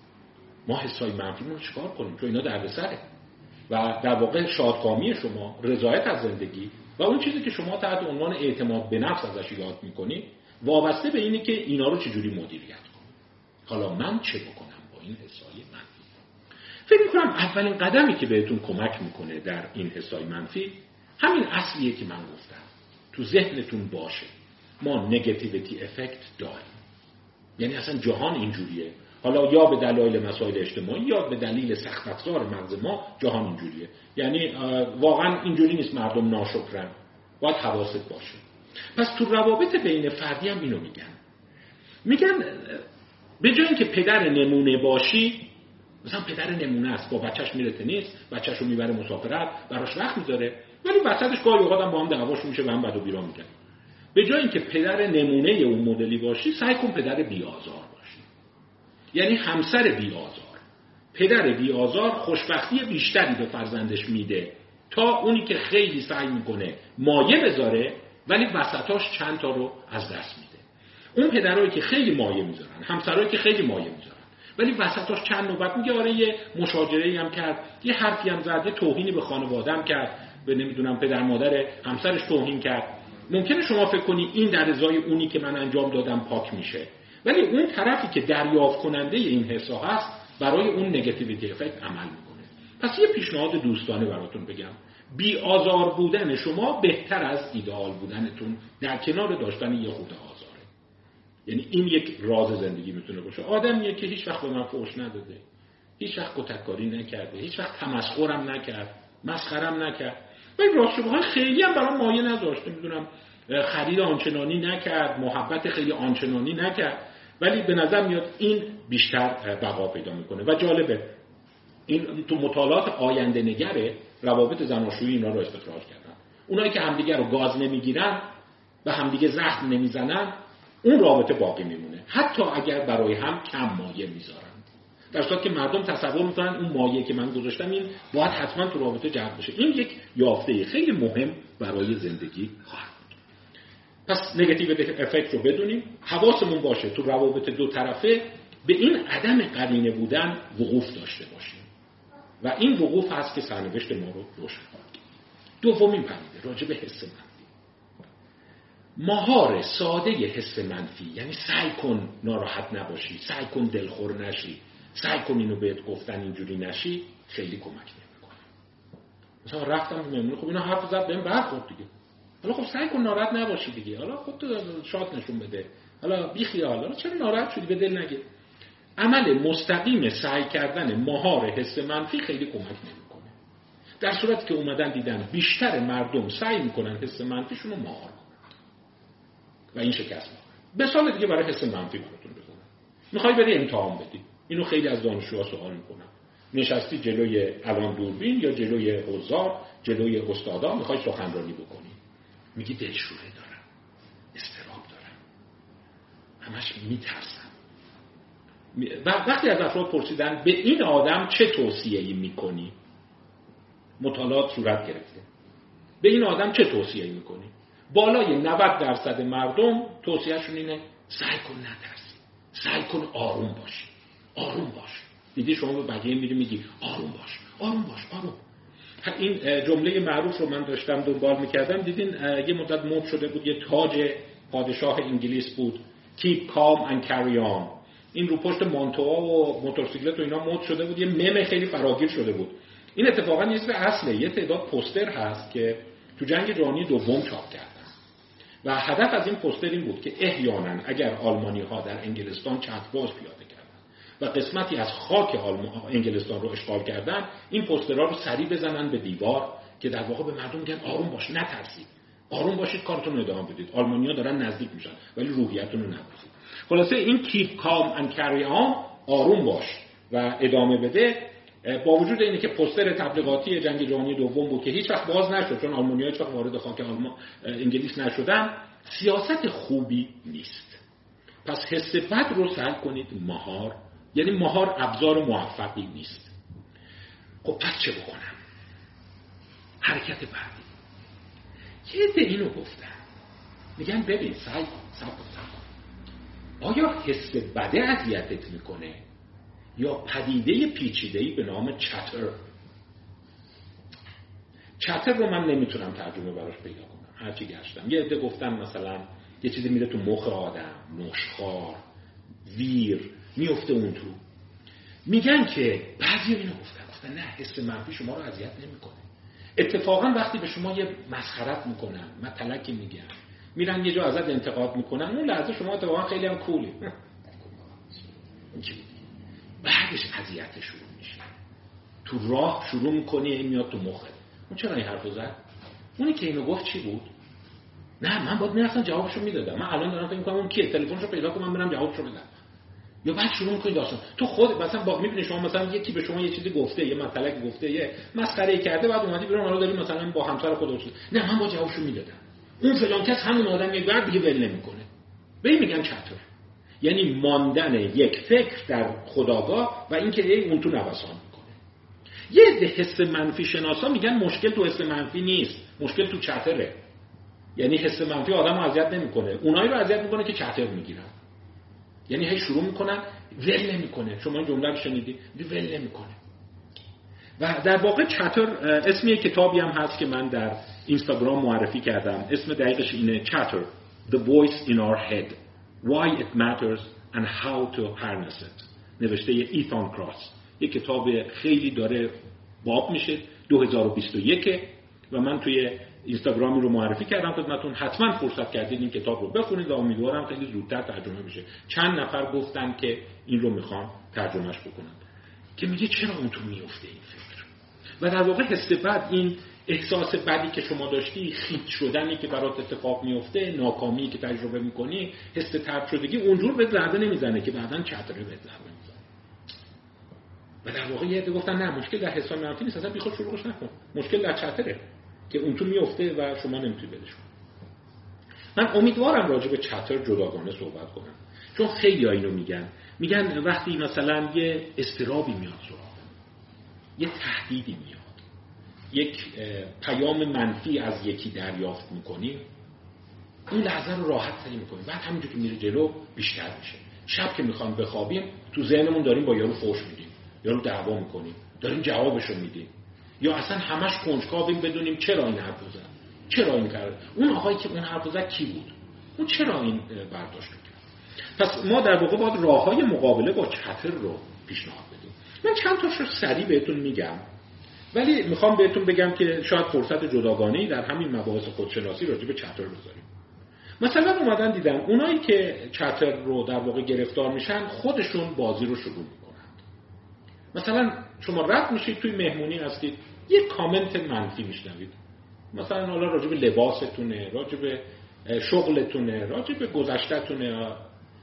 ما حسای منفیمون رو چیکار کنیم؟ چون اینا دردسره و در واقع شادکامی شما، رضایت از زندگی و اون چیزی که شما تحت عنوان اعتماد به نفس ازش یاد میکنید وابسته به اینه که اینا رو چجوری مدیریت کنید. حالا من چه بکنم با این حسای منفی؟ فکر میکنم اولین قدمی که بهتون کمک میکنه در این حسای منفی همین اصلیه که من گفتم. تو ذهنتون باشه ما نگاتیویتی افکت داریم. یعنی اصلا جهان اینجوریه. حالا یا به دلایل مسائل اجتماعی یا به دلیل سخت افزار مغز ما جهان اینجوریه. یعنی واقعا اینجوری نیست مردم ناشکرن. باید حواست باشه. پس تو روابط بین فردی هم اینو میگن به جای اینکه پدر نمونه باشی، مثلا پدر نمونه است، با بچهش میره تنیس، بچهش رو میبره مسافرت، براش وقت میذاره، ولی وسطش گاهی اوقات هم با هم دعواش میشه و هم بد و بیرا میگن. به جای اینکه پدر نمونه اون مدلی باشی، سعی کن پدر بی‌آزار باشی. یعنی همسر بی‌آزار، پدر بی‌آزار خوشبختی بیشتری به فرزندش میده تا اونی که خیلی سعی میکنه مایه بذاره ولی وسطاش چند تا رو از دست میده. اون پدرایی که خیلی مایه میذارن، همسرایی که خیلی مایه میذارن ولی وسطاش چند نوبت میگه آره یه مشاجره‌ای هم کرد، یه حرفی هم زد، یه توهینی به خانواده‌ام کرد، به نمیدونم پدر مادر همسرش توهین کرد. ممکنه شما فکر کنی این در ازای اونی که من انجام دادم پاک میشه، ولی اون طرفی که دریافت کننده این حسا هست برای اون نگاتیویتی افکت عمل میکنه. پس یه پیشنهاد دوستانه براتون بگم، بی آزار بودن شما بهتر از ایدئال بودنتون در کنار داشتن یه خورده آزاره. یعنی این یک راز زندگی میتونه باشه. آدمیه که هیچ وقت به من فحش نداده، هیچ وقت کتککاری نکرده، هیچ وقت تمسخرم نکرد، مسخرم نکرد، ولی راستش خیلی هم برام مایه نذاشت، میدونم خرید آنچنانی نکرد، محبت خیلی آنچنانی نکرد، ولی به نظر میاد این بیشتر بقا پیدا میکنه. و جالبه این تو مطالعات آینده نگره روابط زناشویی اینا رو استخراج کردن. اونایی که همدیگه رو گاز نمیگیرن و همدیگه زخم نمیزنن اون رابطه باقی میمونه، حتی اگر برای هم کم مایه میذارن. در صورتی که مردم تصور میکنن اون مایه که من گذاشتم این باید حتما تو رابطه جلب بشه. این یک یافته خیلی مهم برای زندگی خواهد بود. پس نگاتیو افکت رو بدونیم، حواسمون باشه تو روابط دو طرفه به این عدم قرینه بودن وقوف داشته باشیم و این وقوف هست که سرنوشت ما رو روشن کنه. دومین پدیده راجع به حس منفی. مهار ساده حس منفی، یعنی سعی کن ناراحت نباشی، سعی کن دلخور نشی، سعی کن اینو بهت گفتن اینجوری نشی، خیلی کمک نمیکنه. مثلا رفتم مهمون، خب اینا حرف زد بهم برخورد دیگه، حالا خب سعی کن ناراحت نباشی دیگه، حالا خودت شاد نشون بده، حالا بی خیال، حالا چرا ناراحت شدی، به دل نگیر. عمل مستقیم سعی کردن مهار حس منفی خیلی کمک نمیکنه. در صورتی که اومدن دیدن بیشتر مردم سعی میکنن حس منفیشون رو مهار کنن و این شکست می‌خوره. مثال دیگه برای حس منفی براتون بزنم. میخوای بری امتحان بدی، اینو خیلی از دانشجوها سوال میکنن. نشستی جلوی الان دوربین یا جلوی حضار، جلوی استادا، میخوای سخنرانی بکنی، میگی دلشوره دارم، اضطراب دارم، همش میترسم. وقتی از افراد پرسیدن به این آدم چه توصیه‌ای میکنی، مطالعات صورت گرفته، به این آدم چه توصیه‌ای میکنی، بالای 90% مردم توصیهشون اینه سعی کن نترسی، سعی کن آروم باشی، آروم باش. دیدی شما به بقیه میگی آروم باش، آروم باش، آروم. این جمله معروف رو من داشتم دنبال میکردم، دیدین یه مدت مد شده بود، یه تاج پادشاه انگلیس بود، keep calm and carry on. این رو پشت مانتوها و موتورسیکلت و اینا مد شده بود، یه مم خیلی فراگیر شده بود. این اتفاقا یه چیز اصله، یه تعداد پوستر هست که تو جنگ جهانی دوم چاپ کردن و هدف از این پوستر این بود که احیانا اگر آلمانی ها در انگلستان چترباز پیاده کردن و قسمتی از خاک انگلستان رو اشغال کردن، این پوسترها رو سریع بزنن به دیوار که در واقع به مردم میگن آروم باش، نترسید، آروم باشید، کارتون رو ادامه بدید، آلمانی‌ها دارن نزدیک میشن ولی روحیتون رو نبازید. خلاصه این keep calm and carry on، آروم باش و ادامه بده، با وجود اینه که پوستر تبلیغاتی جنگ جهانی دوم بود که هیچ وقت باز نشد چون آلمانی‌ها هیچ وقت وارد خاک انگلیس نشدن، سیاست خوبی نیست. پس حس بد رو سعی کنید مهار، یعنی مهار ابزار موفقی نیست. خب پس چه بکنم؟ حرکت بعدی. یه ده اینو گفتن، میگن ببین سعی کن. آیا حس بده اذیتت میکنه یا پدیده پیچیده‌ای به نام چتر رو من نمیتونم ترجمه براش پیدا کنم. هرچی گشتم یه عده گفتن مثلا یه چیزی میره تو مخ آدم، نشخوار، ویر میفته اون تو. میگن که بعضی اینو گفتن نه، حس منفی شما رو اذیت نمیکنه. اتفاقا وقتی به شما یه مسخرت میکنن، مطلقی میگن، میرن یه جا ازت انتقاد میکنن، اون لحظه شما اتفاقا خیلی هم کولی، بعدش اذیت شروع میشه. تو راه شروع میکنی این میاد تو مخت. اون چرا این حرفو زد؟ اونی که اینو گفت چی بود؟ نه من باید میرفتم جوابشو میدادم. من الان دارم فکر میکنم اون کیه، تلفنشو پیدا کنم من برم جوابشو بدم. یا بعد شروع میکنی داستان. تو خود مثلا با میبینی شما مثلا یکی به شما یه چیزی گفته، یه مطلبی گفته، یه مسخره کرده، بعد اومدی بیرون حالا داری مثلا با همسر خودت نه من با جوابشو میدادم. اون فلان کس همون آدم بعد دیگه ول نمیکنه. به این میگن چتر. یعنی ماندن یک فکر در خودآگاه و اینکه اون تو نوسان میکنه. یه عده حس منفی شناسا میگن مشکل تو حس منفی نیست، مشکل تو چتره. یعنی حس منفی آدمو اذیت نمیکنه، اونایی رو اذیت میکنه که چتر میگیرن. یعنی هی شروع میکنن، ول نمیکنه. شما این جمله رو شنیدی؟ ول نمیکنه. و در واقع چتر اسم یک کتابی هم هست که من در اینستاگرام معرفی کردم. اسم دقیقش اینه چتر The Voice in Our Head Why It Matters and How to Harness It. نوشته ایثان کراس. یک کتاب خیلی داره باب میشه، 2021 و من توی اینستاگرامی رو معرفی کردم خدمتتون. حتما فرصت کردید این کتاب رو بخونید و امیدوارم خیلی زودتر ترجمه بشه. چند نفر گفتن که این رو میخوان ترجمهش بکنن که میگه چرا اون تو میفته این فکر. و در واقع حس بد، این احساس بدی که شما داشتی، خیط شدنی که برات اتفاق میفته، ناکامی که تجربه میکنی، حس طرد شدگی، اونجور به ضربه نمیزنه که بعداً چتره به ضربه میزنه. و در واقع یه عده گفتن نه مشکل در حس منفی نیست، اصلا بیخود شروعش نکن، مشکل در چتره که اون تو میفته و شما نمیتونی بدش کنی. من امیدوارم راجع به چتر جداگانه صحبت کنم، چون خیلی ها اینو میگن وقتی مثلا یه اضطرابی میاد سراغ، یه تهدیدی میاد، یک پیام منفی از یکی دریافت میکنیم، اون لحظه رو راحت تری میکنیم، بعد همینجور که میره جلو بیشتر میشه. شب که میخوایم بخوابیم تو ذهنمون داریم با یارو فحش میدیم، یارو دعوا میکنیم، داریم جوابشو میدیم، یا اصلا همش کنجکاویم بدونیم چرا این حرفو زد، چرا این کرد، اون آقایی که اون حرفو زد کی بود، اون چرا این برداشت کرد. پس ما در واقع باید راههای مقابله با چتر رو پیشنهاد بدیم. من چند تاشو سریع بهتون میگم، ولی میخوام بهتون بگم که شاید فرصت جداگانه‌ای در همین مباحث خودشناسی راجع به چتر بذاریم. مثلا اومدن دیدن اونایی که چتر رو در واقع گرفتار میشن خودشون بازی رو شروع میکنن. مثلا شما رد میشید توی مهمونی هستید، یه کامنت منفی میشنوید، مثلا حالا راجع به لباستونه، راجع به شغلتونه، راجع به گذشته‌تونه،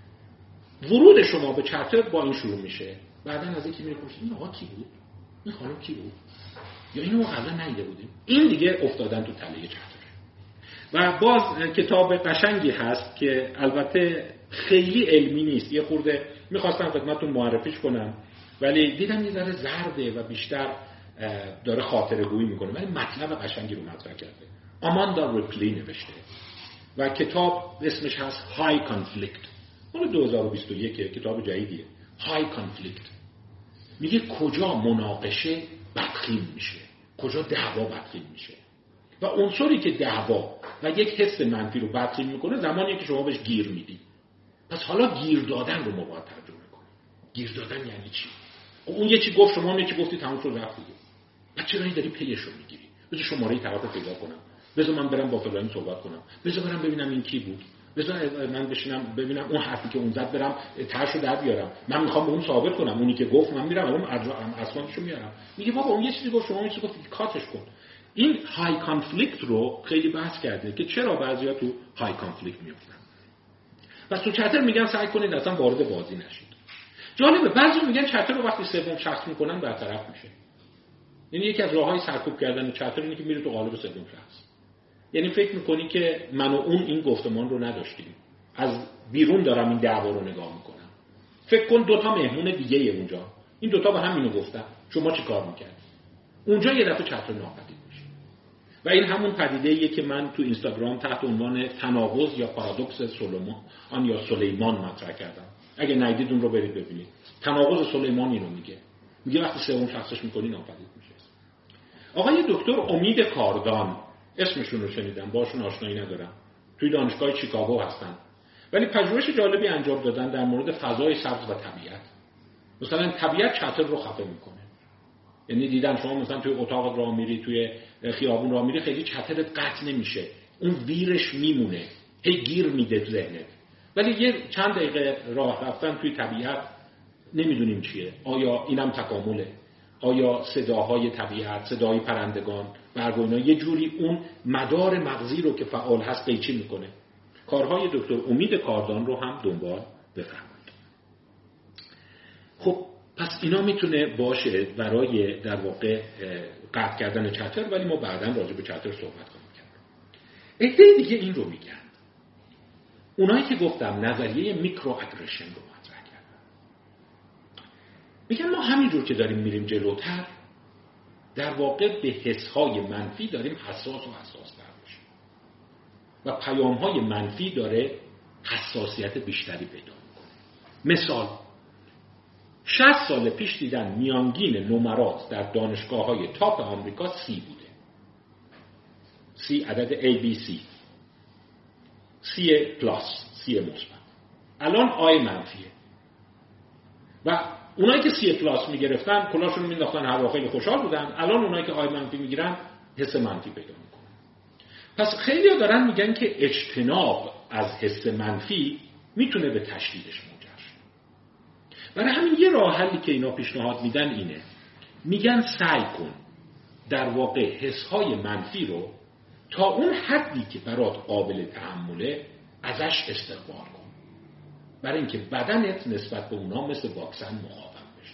ورود شما به چتر با این شروع میشه. بعداً از یکی میپرسید این آقا کی بود؟ این خانم کی بود؟ یا اینو قبلا ندیده بودیم. این دیگه افتادن تو تله چتر. و باز کتاب قشنگی هست که البته خیلی علمی نیست، یه خورده میخواستم خدمتتون معرفیش کنم ولی دیدم یه ذره زرده و بیشتر داره خاطره گویی میکنه، ولی مطلب قشنگی رو مطرح کرده. آماندا ریپلی نوشته و کتاب اسمش هست های کانفلیکت. اون 2021 کتاب جدیدیه. های کانفلیکت میگه کجا مناقشه بدخیم میشه، کجا دعوا بدخیم میشه، و عنصری که دعوا و یک حس منفی رو بدخیم میکنه زمانیه که شما بهش گیر میدی. پس حالا گیر دادن رو ما باید ترجمه کنیم. گیر دادن یعنی چی؟ اون یکی گفت، شما هم یکی گفتی، تموم شد رفت دیگه. بعد چرا این داری پیش رو میگیری؟ بذار شماره طرف پیدا کنم، بذار من برم با فلانی صحبت کنم، بذار برم ببینم این کی بود، بذار من بشینم ببینم اون حرفی که اون زد برم تاشو در بیارم، من میخوام به اون ثابت کنم اونی که گفت من میرم الان اسنادشو میارم. میگه بابا اون یه چیزی گفت، شما یه چیزی گفتی، کاتش کن. این های کانفلیکت رو خیلی بحث کرده که چرا بعضیا تو های کانفلیکت میافتن. پس تو چتر میگن سعی کنید اصلا وارد بازی نشید. جالبه بعضی میگن چتر رو وقتی سوم شخص میکنن برطرف میشه. یعنی یکی از راههای سرکوب کردن چتر اینه که میره تو قالب سوم شخص. یعنی فکر میکنی که من و اون این گفتمان رو نداشتیم، از بیرون دارم این دعوا رو نگاه میکنم. فکر کن دوتا مهمون دیگه اونجا، این دوتا با هم اینو گفتن، شما چی کار میکردی؟ اونجا یه دفعه چتر ناپدید میشه. و این همون پدیده‌ایه که من تو اینستاگرام تحت عنوان تناقض یا پارادوکس سلیمان یا سلیمان مطرح کردم. اگه ندیدید اون رو برید ببینید. تناقض سلیمان اینو میگه وقتی سوم شخصش می‌کنی ناپدید میشه. آقای دکتر امید کاردان، اسمشون رو شنیدم، باشون آشنایی ندارم، توی دانشگاه شیکاگو هستن، ولی پژوهش جالبی انجام دادن در مورد فضای سبز و طبیعت. مثلا طبیعت چتر رو خفه میکنه. یعنی دیدن شما مثلا توی اتاق راه میری، توی خیابون راه میری، خیلی چترت قطع نمیشه، اون ویرش میمونه، هی گیر میده تو ذهنت. ولی یه چند دقیقه راه رفتن توی طبیعت نمیدونیم چیه. آیا اینم تکامله؟ آیا صداهای طبیعت، صدای پرندگان، برگ و اینا یه جوری اون مدار مغزی رو که فعال هست قیچی میکنه؟ کارهای دکتر امید کاردان رو هم دنبال بفرمایید. خب پس اینا میتونه باشه برای در واقع قطع کردن چتر، ولی ما بعداً راجع به چتر صحبت خواهیم کرد. عده دیگه این رو میگن، اونایی که گفتم نظریه میکرو اگریشن رو مطرح کردن، میگن ما همینجور که داریم میریم جلوتر در واقع به حسهای منفی داریم حساس و حساس‌تر میشیم و پیام‌های منفی داره حساسیت بیشتری پیدا میکنه. مثال 60 سال پیش دیدن میانگین نمرات در دانشگاه‌های تاپ آمریکا C بوده. C عدد ABC، C پلاس، C مثبت. الان I منفیه. و اونایی که C پلاس میگرفتن کلاشون رو مینداختن هوا، خیلی خوشحال بودن. الان اونایی که I منفی میگیرن حس منفی پیدا میکنن. پس خیلی‌ها دارن میگن که اجتناب از حس منفی میتونه به تشدیدش منجر شه. برای همین یه راه حلی که اینا پیشنهاد میدن اینه، میگن سعی کن در واقع حس‌های منفی رو تا اون حدی که برات قابل تحمله ازش استقبال کن، برای اینکه بدنت نسبت به اونا مثل واکسن مقاوم بشه.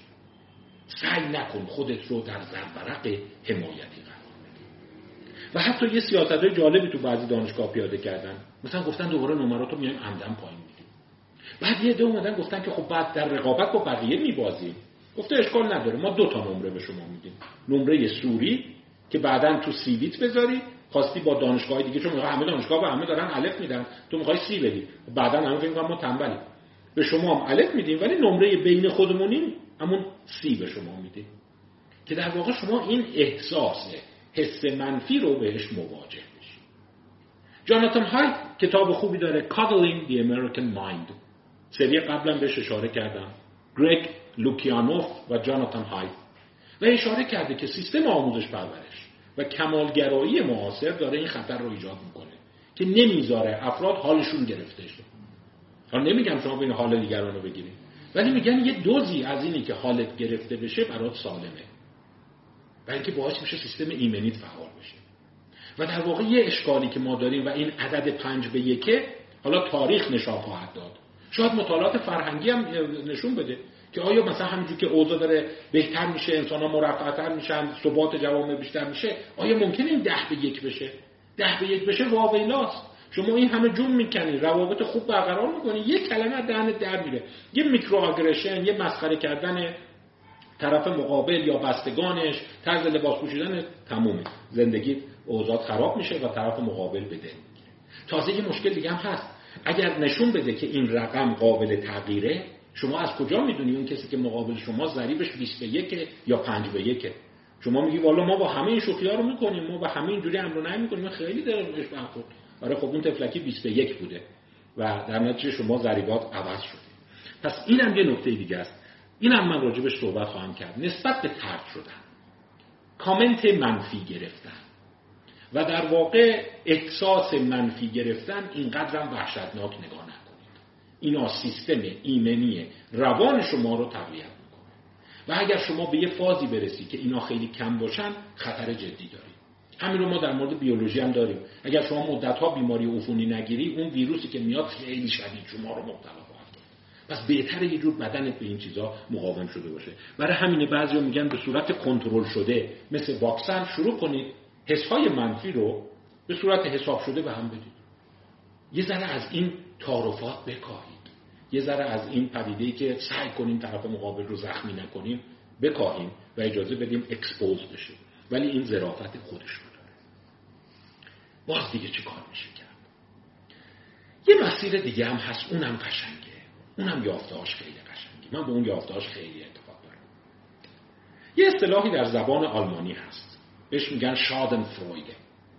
سعی نکن خودت رو در زرورق حمایتی قرار بدی. و حتی یه سیاست‌های جالبی تو بعضی دانشگاه پیاده کردن، مثلا گفتن دوباره نمرات رو میایم عمدن پایین میدیم. بعد یه عده اومدن گفتن که خب بعد در رقابت با بقیه میبازیم. گفته اشکال نداره، ما 2 تا نمره به شما میدیم، نمره سوری که بعداً تو سی ویت بذاری، خواستی با دانشگاه دیگه، چون همه دانشگاه به همه دارن الف میدن، تو میخوای سی بدی، بعداً همه فکر می‌کنن ما تنبلیم، به شما هم الف میدیم ولی نمره بین خودمونیم، همون سی به شما میدیم، که در واقع شما این احساس حس منفی رو بهش مواجه بشید. جاناتان هایت کتاب خوبی داره، Coddling the American Mind، سری قبلا بهش اشاره کردم، گرگ لوکیانوف و جاناتان هایت، و اشاره کرده که سیستم آموزش پرورش و کمالگرایی معاصر داره این خطر رو ایجاد میکنه که نمیذاره افراد حالشون گرفته شه. حالا نمیگم شما بین حال دیگران رو بگیرید، ولی میگن یه دوزی از اینی که حالت گرفته بشه برات سالمه، بلکه باعث میشه سیستم ایمنیت فعال بشه. و در واقع یه اشکالی که ما داریم و این عدد 5 به 1 حالا تاریخ نشان خواهد داد، شاید مطالعات فرهنگی هم نشون بده که آیا مثلا همینجور که اوضاع داره بهتر میشه، انسان‌ها مرفه‌تر میشن، ثبات جوامع بیشتر میشه، آیا ممکنه این 10 به 1 بشه؟ 10 به 1 بشه واویلاست. شما این همه جون میکنی، روابط خوب برقرار میکنی، یک کلمه دهنت در میره، یه میکرو آگرشن، یه مسخره کردن طرف مقابل یا بستگانش، طرز لباس پوشیدن، تمومه، زندگی اوضاع خراب میشه و طرف مقابل بده میگیره. تازه یه مشکل دیگه هم هست، اگر نشون بده که این رقم قابل تغییره، شما از کجا میدونی اون کسی که مقابل شما ضریبش 20 به 1 یا 5 به 1؟ شما میگی والا ما با همه این شوخی‌ها رو میکنیم، ما با همه اینجوری امر رو نمی‌کنیم، خیلی داره بهش برخورد. آره خب اون تفلکی 20 به 1 بوده و در نتیجه شما ضریبات عوض شده. پس اینم یه نکته دیگه است. اینم من راجبش صحبت خواهم کرد. نسبت به طرد شدن، کامنت منفی گرفتن و در واقع احساس منفی گرفتن اینقدرم وحشتناک نگاه نکنید. اینا سیستم ایمنی روان شما رو تقویت میکنه و اگر شما به یه فازی برسی که اینا خیلی کم باشن، خطر جدی دارید. همین رو ما در مورد بیولوژی هم داریم. اگر شما مدت‌ها بیماری عفونی نگیری، اون ویروسی که میاد خیلی شدید شما رو مبتلا خواهد کرد. پس بهتره یه جور بدنت به این چیزا مقاوم شده باشه. برای همین بعضیا میگن به صورت کنترل شده مثل واکسن شروع کنید حس‌های منفی رو به صورت حساب شده به هم بدید. یه ذره از این تعارفات بکاهید. یه ذره از این پدیده‌ای که سعی کنیم طرف مقابل رو زخمی نکنیم بکاهیم و اجازه بدیم اکسپوز بشه. ولی این ظرافت خودش رو داره. باز دیگه چی کار میشه کرد؟ یه مسیر دیگه هم هست، اونم قشنگه، اونم یافته‌هاش خیلی قشنگه. من به اون یافته‌هاش خیلی اعتقاد دارم. یه اصطلاحی در زبان آلمانی هست، بهش میگن شادنفرویده.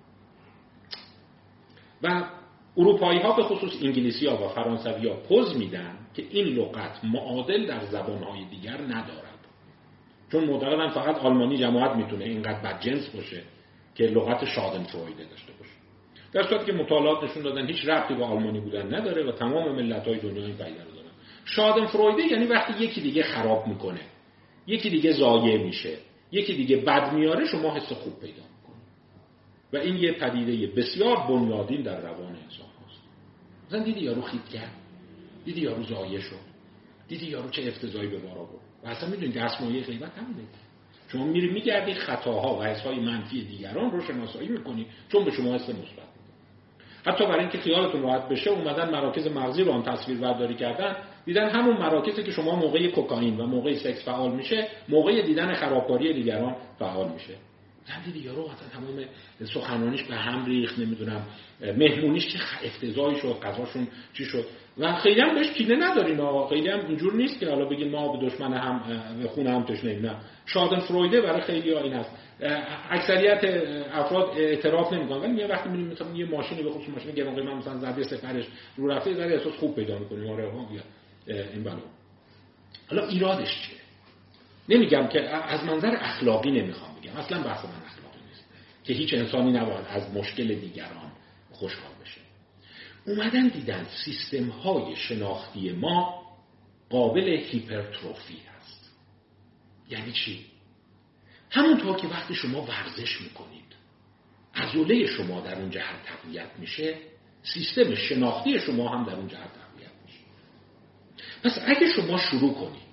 و اروپایی‌ها به خصوص انگلیسی‌ها و فرانسوی‌ها پوز میدن که این لغت معادل در زبان‌های دیگر ندارد، چون معتقدن فقط آلمانی جماعت میتونه اینقدر بدجنس باشه که لغت شادنفرویده داشته باشه، در صورتی که مطالعات نشون دادن هیچ ربطی با آلمانی بودن نداره و تمام ملت‌های دنیا این پدیده رو دارن. شادنفرویده یعنی وقتی یکی دیگه خراب میکنه، یکی دیگه ضایع میشه، یکی دیگه بد میاره، شما حس خوب پیدا میکنید. و این یه پدیده بسیار بنیادین در روان انسان هست. مثلا دیدی یارو خیت کرد، دیدی یارو ضایع شد، دیدی یارو چه افتضاحی به بار آورد. و اصلا میدونید دستمایه غیبت همینه. شما میری میگردی خطاها و حسهای منفی دیگران رو شناسایی میکنی، چون به شما حس مثبت. حتی برای اینکه خیالتون راحت بشه اومدن مراکز مغزی رو هم تصویر برداری کردن، دیدن همون مراکزی که شما موقع کوکائین و موقع سکس فعال میشه، موقع دیدن خرابکاری دیگران فعال میشه. دیدی یارو اصلا تمام سخنرانیش به هم ریخت، نمیدونم مهمونیش چه افتضاحی شد، غذاشون چی شد. و خیلی هم بهش کینه ندارین، خیلی هم اینجور نیست که حالا بگین ما به دشمن هم خون هم تشنه‌ایم. نه، شادنفرویده برای خیلی‌ها این هست. اکثریت افراد اعتراف نمی‌کنن، ولی یه وقتی می‌بینیم مثلا یه ماشینی، به خصوص ماشین گران قیمت مثلا زده سفرش رو رفته، ذره احساس خوب پیدا می‌کنیم. آره این بالا. حالا ایرادش چیه؟ نمیگم که از منظر اخلاقی نمیخوام بگم، اصلا بحث من اخلاقی نیست که هیچ انسانی نباید از مشکل دیگران خوشحال بشه. اومدن دیدن سیستم‌های شناختی ما قابل هیپرتروفی هست. یعنی چی؟ همونطور که وقتی شما ورزش میکنید عضله شما در اون جهت تقویت میشه، سیستم شناختی شما هم در اون جهت تقویت میشه. پس اگه شما شروع کنید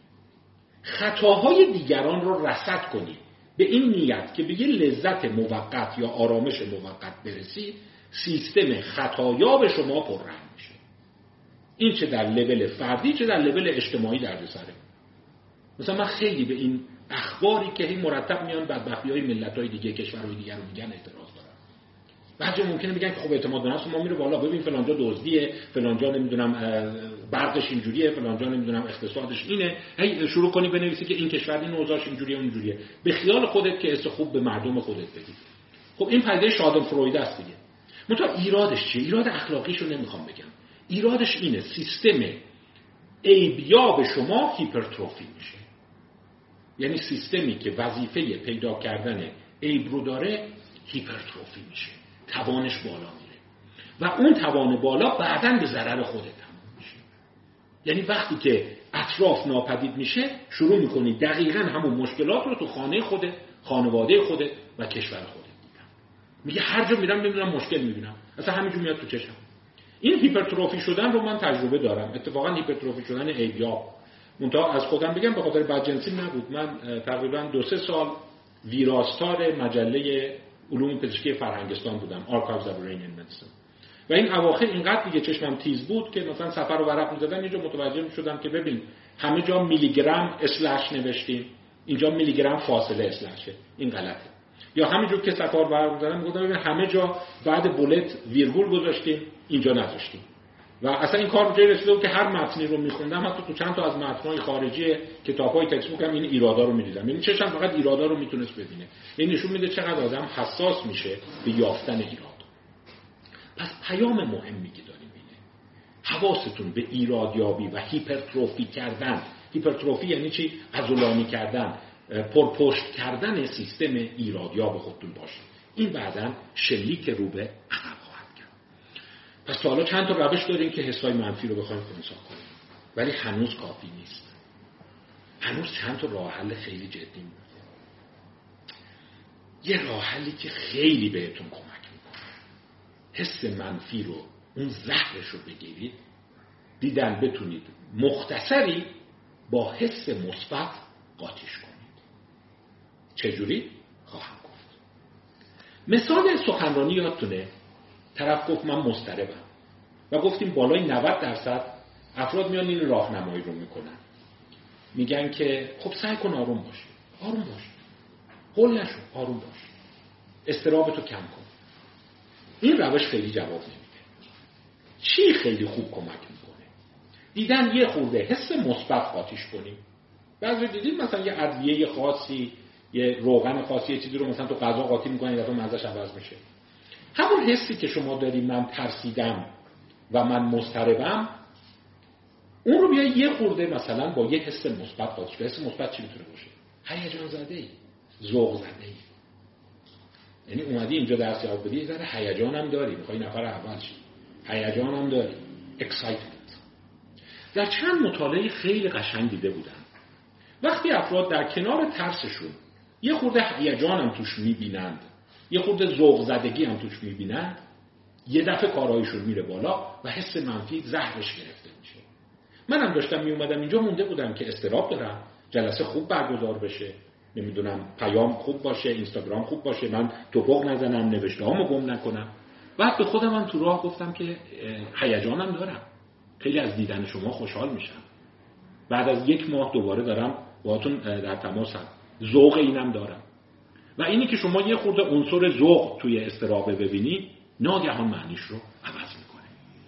خطاهای دیگران رو رصد کنید به این نیت که به یه لذت موقت یا آرامش موقت برسید، سیستم خطایاب شما پررنگ میشه. این چه در لول فردی چه در لول اجتماعی دردسره. مثلا من خیلی به این اخباری که این مرتب میان بدبختی‌های ملت‌های دیگه، کشورهای دیگه رو میگن اعتراض دارم. بعضی ممکنه بگن خب اعتماد به نفس ما میره بالا، ببین فلان جا دزدیه، فلان جا نمیدونم برقش اینجوریه، فلان جا نمیدونم اقتصادش اینه، هی شروع کنی بنویسی که این کشور این اوضاعش اینجوریه اونجوریه، به خیال خودت که حس خوب به مردم خودت بدی. خب این پدیده شادنفرویده است دیگه. منتها ایرادش چیه؟ ایراد اخلاقیشو نمیخوام بگم. ایرادش اینه سیستم عیبیاب شما هیپرتروفی میشه. یعنی سیستمی که وظیفه پیدا کردن عیب رو داره هیپرتروفی میشه، توانش بالا میره و اون توان بالا بعداً به ضرر خودت تموم میشه. یعنی وقتی که اطراف ناپدید میشه شروع میکنی دقیقاً همون مشکلات رو تو خانه خودت، خانواده خودت و کشور خودت دیدم. میگه هر جا میرم نمیدونم مشکل میبینم، اصلا همینجور میاد تو چشم. این هیپرتروفی شدن رو من تجربه دارم. اتفاقاً هیپرتروفی شدن عیبیاب، منتها از خودم بگم به خاطر بدجنسی نبود. من تقریباً 2-3 سال ویراستار مجله علوم پزشکی فرهنگستان بودم، Archives of Iranian Medicine. و این اواخر اینقدر دیگه چشمم تیز بود که مثلا سفر رو ورق می‌زدن اینجا متوجه می‌شدم که ببین همه جا میلی گرم اسلش نوشتیم، اینجا میلی گرم فاصله اسلشه، این غلطه. یا همینجور که سفر ورق می‌زدن میگفتم ببین همه جا بعد بولت ویرگول گذاشتیم، اینجا نذاشتیم. و اصلا این کار به رسیده بود که هر متنی رو می‌خوندم، حتی تو چند تا از متن‌های خارجی کتاب‌های تکسبوک هم این ایرادا رو می‌دیدم. یعنی چشم فقط ایرادا رو میتونست ببینه. این نشون میده چقدر آدم حساس میشه به یافتن ایراد. پس پیام مهمی که داریم اینه، حواستون به ایرادیابی و هیپرتروفی کردن. هیپرتروفی یعنی چی؟ عضلانی کردن، پرپشت کردن سیستم ایرادیاب خودتون باشه. این بعداً شلیک رو به عقب خواهد کرد. پس تا حالا چند تا روش داریم که حسای منفی رو بخوایم خنثی کنیم، ولی هنوز کافی نیست. هنوز چند تا راه حل خیلی جدی می‌کنه. یه راه حلی که خیلی بهتون کمک میکنه، حس منفی رو، اون زهرش رو بگیرید، دیدن بتونید مختصری با حس مثبت قاطیش کنید. چجوری؟ خواهم گفت. مثال سخنرانی یادتونه، طرف گفت من مضطربم و گفتیم بالای 90% افراد میان این راهنمایی رو میکنن، میگن که خب سعی کن آروم باشی، آروم باش، هول نشو، آروم باش، اضطرابتو کم کن. این روش خیلی جواب نمیده. چی خیلی خوب کمک میکنه؟ دیدن یه خورده حس مثبت قاطیش کنیم. بعضی دیدید مثلا یه ادویه خاصی، یه روغن خاصی، یه چیزی رو مثلا تو غذا قاطی میکنن، یه دفعه مزهش عوض میشه. همون حسی که شما دارید من ترسیدم و من مضطربم، اون رو بیا یه خورده مثلا با یه حس مثبت قاطیش کنید. حس مثبت چی میتونه باشه؟ هیجان زده‌ای، ذوق زده‌ای. یعنی اومدی اینجا درس یاد بدی، یه ذره هیجان هم داری، میخوای نفر اول شی، هیجان هم داری، اکسایتمنت. در چند مطالعه خیلی قشنگ دیده بودم وقتی افراد در کنار ترسشون یه خورده هیجان هم توش میبینند، یه خورده ذوق زدگی هم توش میبینند، یه دفعه کارایشون میره بالا و حس منفی زهرش گرفته میشه. منم داشتم میومدم اینجا مونده بودم که اضطراب دارم، جلسه خوب برگزار بشه، نمیدونم پیام خوب باشه، اینستاگرام خوب باشه، من توپق نزنم، نوشته‌هامو گم نکنم. بعد به خودم هم تو راه گفتم که هیجانم دارم، خیلی از دیدن شما خوشحال میشم، بعد از 1 ماه دوباره دارم باهاتون در تماسم، ذوق اینم دارم. و اینی که شما یه خورده عنصر ذوق توی اضطراب ببینی، ناگهان معنیش رو عوض میکنه.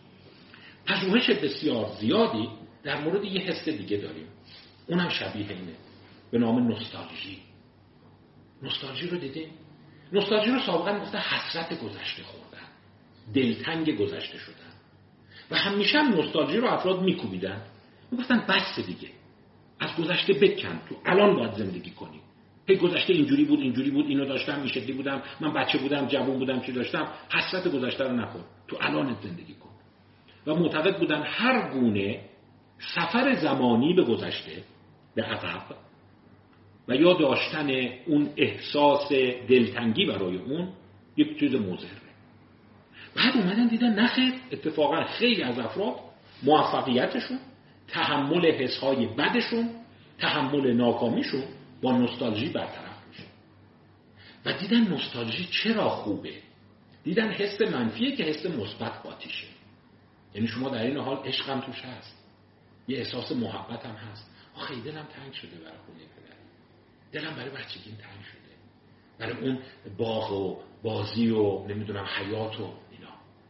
پژوهش بسیار زیادی در مورد یه حس دیگه داریم، اونم شبیه اینه، به نام نوستالژی. نوستالژی رو دیدین؟ نوستالژی رو سابقا گفتن حسرت گذشته خوردن، دلتنگ گذشته شدن. و همیشه هم نوستالژی رو افراد میکوبیدن، میگفتن بس دیگه، از گذشته بکن، تو الان باید زندگی کنی. هی گذشته اینجوری بود، اینو داشتم، این شکلی بودم، من بچه بودم، جوان بودم، چی داشتم، حسرت گذشته رو نخور، تو الان زندگی کن. و معتقد بودن هر گونه سفر زمانی به گذشته، به عقب و یا داشتن اون احساس دلتنگی برای اون یک چیز مضره. بعد اومدن دیدن نخیر، اتفاقا خیلی از افراد موفقیتشون، تحمل حسهای بدشون، تحمل ناکامیشون با نوستالژی برطرف میشه. و دیدن نوستالژی چرا خوبه؟ دیدن حس منفیه که حس مثبت قاطیشه. یعنی شما در این حال عشقم توش هست، یه احساس محبت هم هست. آخه دلم تنگ شده برای خونه پدرم، دلم برای بچگیم تنگ شده، برای اون باغ و بازی و نمیدونم حیات و اینا.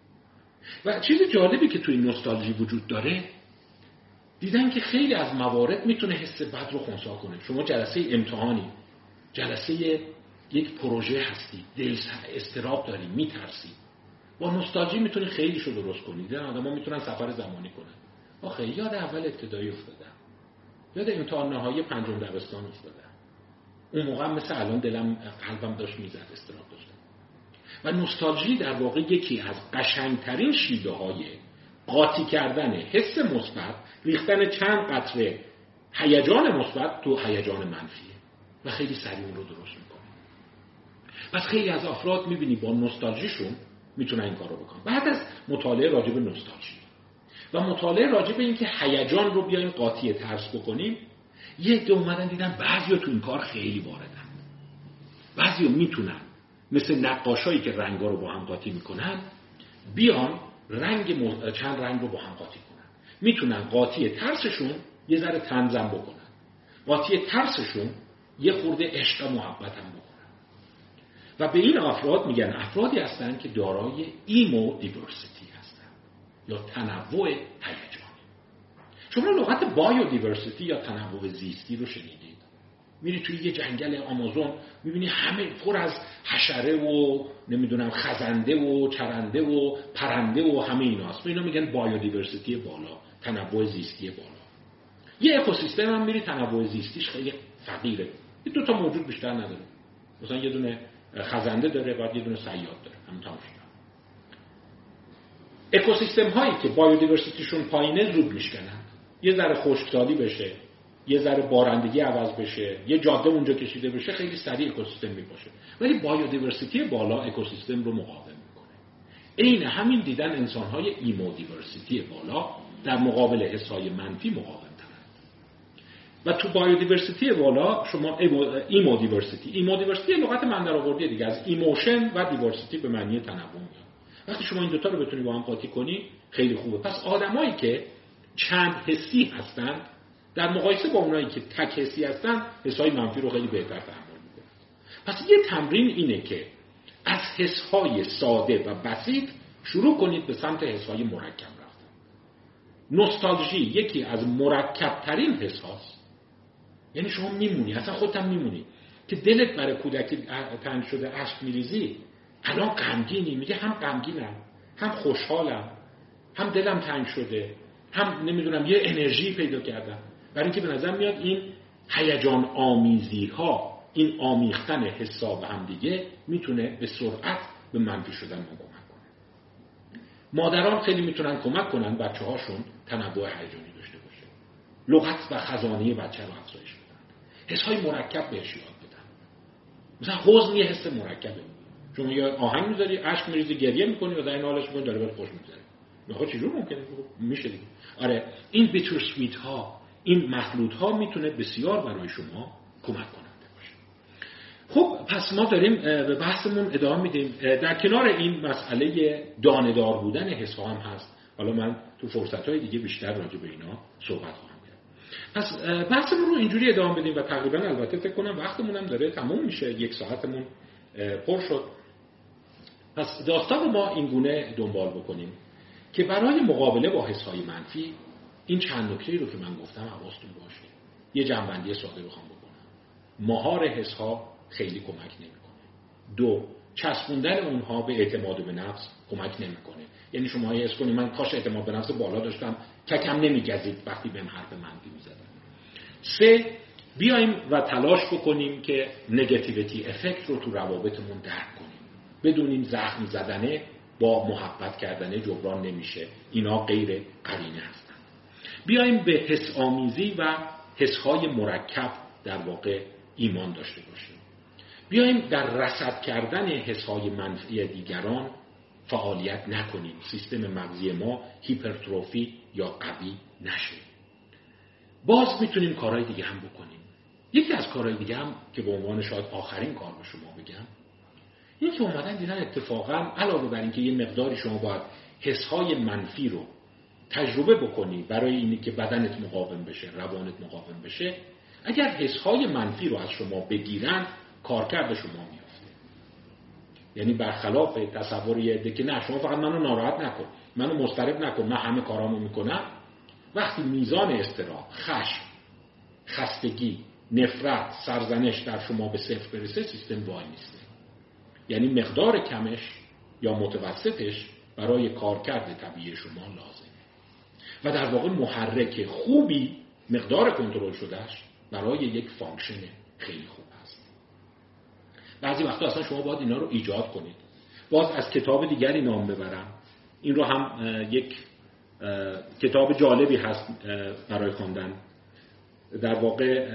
و چیز جالبی که توی نوستالژی وجود داره، دیدن که خیلی از موارد میتونه حس بد رو خنثی کنه. شما جلسه امتحانی، جلسه یک پروژه هستی، دل اضطراب داری، میترسی، با نوستالژی میتونی خیلی شو درست کنی. دیدن آدم‌ها میتونن سفر زمانی کنن. آخه یاد اول ابتدایی افتادم، یاد امتحان نهایی 5 دبستان افتادم، اون موقع مثل الان دلم قلبم داشت میزد، اضطراب داشتم. و نوستالژی در واقع یکی از قشنگترین شیوه‌های قاطی کردن حس مثبت، ریختن چند قطره هیجان مثبت تو هیجان منفیه و خیلی سریع اون رو درست میکنه. پس خیلی از افراد میبینی با نوستالژیشون میتونن این کار رو بکنن. بعد از مطالعه راجع به نوستالژی و مطالعه راجع به این که هیجان رو بیایم قاطی ترس بکنیم، یه عده اومدن دیدن بعضیا تو این کار خیلی واردن، بعضیا میتونن مثل نقاشایی که رنگا رو با هم قاطی میکنن بیان چند رنگ رو با هم قاطی کنن. میتونن قاطی ترسشون یه ذره تنظیم بکنن، قاطی ترسشون یه خورده عشق و محبت هم بکنن. و به این افراد میگن افرادی هستن که دارای ایمو دیورسیتی هستن یا تنوع هیجانی. شما لغت بایو دیورسیتی یا تنوع زیستی رو شنیدید؟ میری توی یه جنگل آمازون میبینی همه پر از حشره و نمیدونم خزنده و چرنده و پرنده و همه ایناست. اینا میگن بایو دیورسیتی بالا، تنوع زیستی بالا. یه اکوسیستم هم میری تنوع زیستیش خیلی فقیره، این 2 تا موجود بیشتر نداره. مثلا یه دونه خزنده داره، بعد یه دونه صیاد داره، همین تمام شد. اکوسیستم هایی که بایو دیورسیتیشون پایینه زود میشکنن، یه ذره خشکسالی بشه، یه ذره بارندگی عوض بشه، یه جاده اونجا کشیده بشه، خیلی سریع اکوسیستم میپاشه. ولی بایو دیورسیتی بالا اکوسیستم رو مقاوم میکنه. عین همین دیدن انسان‌های ایمو دیورسیتی بالا در مقابل حس‌های منفی مقاوم ترند. و تو بایو دیورسیتی بالا شما ایمو دیورسیتی لغت من درآوردی دیگه از ایموشن و دیورسیتی به معنی تنوع میاد. وقتی شما این دوتا رو بتونی با هم قاطی کنی خیلی خوبه. پس آدمایی که چند حسی هستن در مقایسه با اونایی که تک حسی هستن، حسای منفی رو خیلی بهتر تحمل میکنن. پس یه تمرین اینه که از حس‌های ساده و بسیط شروع کنید به سمت حس‌های مرکب رفتن. نوستالژی یکی از مرکب‌ترین حس هاست. یعنی شما میمونی، اصلا خودت هم میمونی که دلت برای کودکی تنگ شده، اشک میریزی، الان غمگینی، میگه هم غمگینم، هم خوشحالم، هم دلم تنگ شده، هم نمیدونم یه انرژی پیدا کردم. برای اینکه به نظر میاد این هیجان آمیزی ها، این آمیختن حسا به هم دیگه میتونه به سرعت به منفی شدن ما کمک کنه. مادران خیلی میتونن کمک کنن بچه هاشون تنوع هیجانی داشته باشه، لغت و خزانه بچه رو افزایش بدن، حسهای مرکب بهش یاد بدن. مثلا حزن یه حس مرکبه، شما یه آهنگ میذاری، اشک میریزی، گریه میکنی و در این حالش میکنی داره بهت خوش میگذره. میخواد چجور ممکنه؟ میشه دیگه. آره، این بیتر سویت ها، این مخلوط ها میتونه بسیار برای شما کمک کننده باشه. خب پس ما داریم به بحثمون ادامه میدیم. در کنار این مسئله دانه‌دار بودن حس ها هم هست. حالا من تو فرصت های دیگه بیشتر راجع به اینا صحبت خواهم کرد. پس بحثمون رو اینجوری ادامه بدیم و تقریبا البته فکر کنم وقتمون هم داره تموم میشه، 1 ساعتمون پر شد. پس داستان رو ما این گونه دنبال بکنیم که برای مقابله با حس‌های منفی این چند نکته رو که من گفتم حواستون باشه. یه جنبندی ساده بخوام بکنم. مهار حس‌ها خیلی کمک نمی‌کنه. 2. چسبوندن اونها به اعتماد به نفس کمک نمی‌کنه. یعنی شما حس کنید من کاش اعتماد به نفس بالا داشتم، ککم نمی‌گزید وقتی بهم حرف منفی می‌زدن. 3. بیایم و تلاش بکنیم که نگاتیویتی افکت رو تو روابطمون درک کنیم. بدونیم زخم زدنه با محبت کردنه جبران نمیشه، اینا غیر قرینه هستن. بیایم به حس آمیزی و حسهای مرکب در واقع ایمان داشته باشیم. بیایم در رصد کردن حسهای منفی دیگران فعالیت نکنیم، سیستم مغزی ما هیپرتروفی یا قوی نشه. باز میتونیم کارهای دیگه هم بکنیم. یکی از کارهای دیگه هم که به عنوان شاید آخرین کار به شما بگم، این که اومدن دیدن اتفاقا علاوه بر اینکه یه مقداری شما باید حسهای منفی رو تجربه بکنی برای اینی که بدنت مقاوم بشه، روانت مقاوم بشه، اگر حسهای منفی رو از شما بگیرن کارکرد شما میافته. یعنی برخلاف تصور یه عده که نه شما فقط منو ناراحت نکن، منو مضطرب نکن، من همه کارامو میکنم، وقتی میزان اضطراب، خشم، خستگی، نفرت، سرزنش در شما به 0 برسه سیستم وای میسته. یعنی مقدار کمش یا متوسطش برای کارکرد طبیعی شما لازمه و در واقع محرک خوبی مقدار کنترل شدهش برای یک فانکشن خیلی خوب هست. بعضی وقتا اصلا شما باید اینا رو ایجاد کنید. باز از کتاب دیگری نام ببرم، این رو هم یک کتاب جالبی هست برای خواندن، در واقع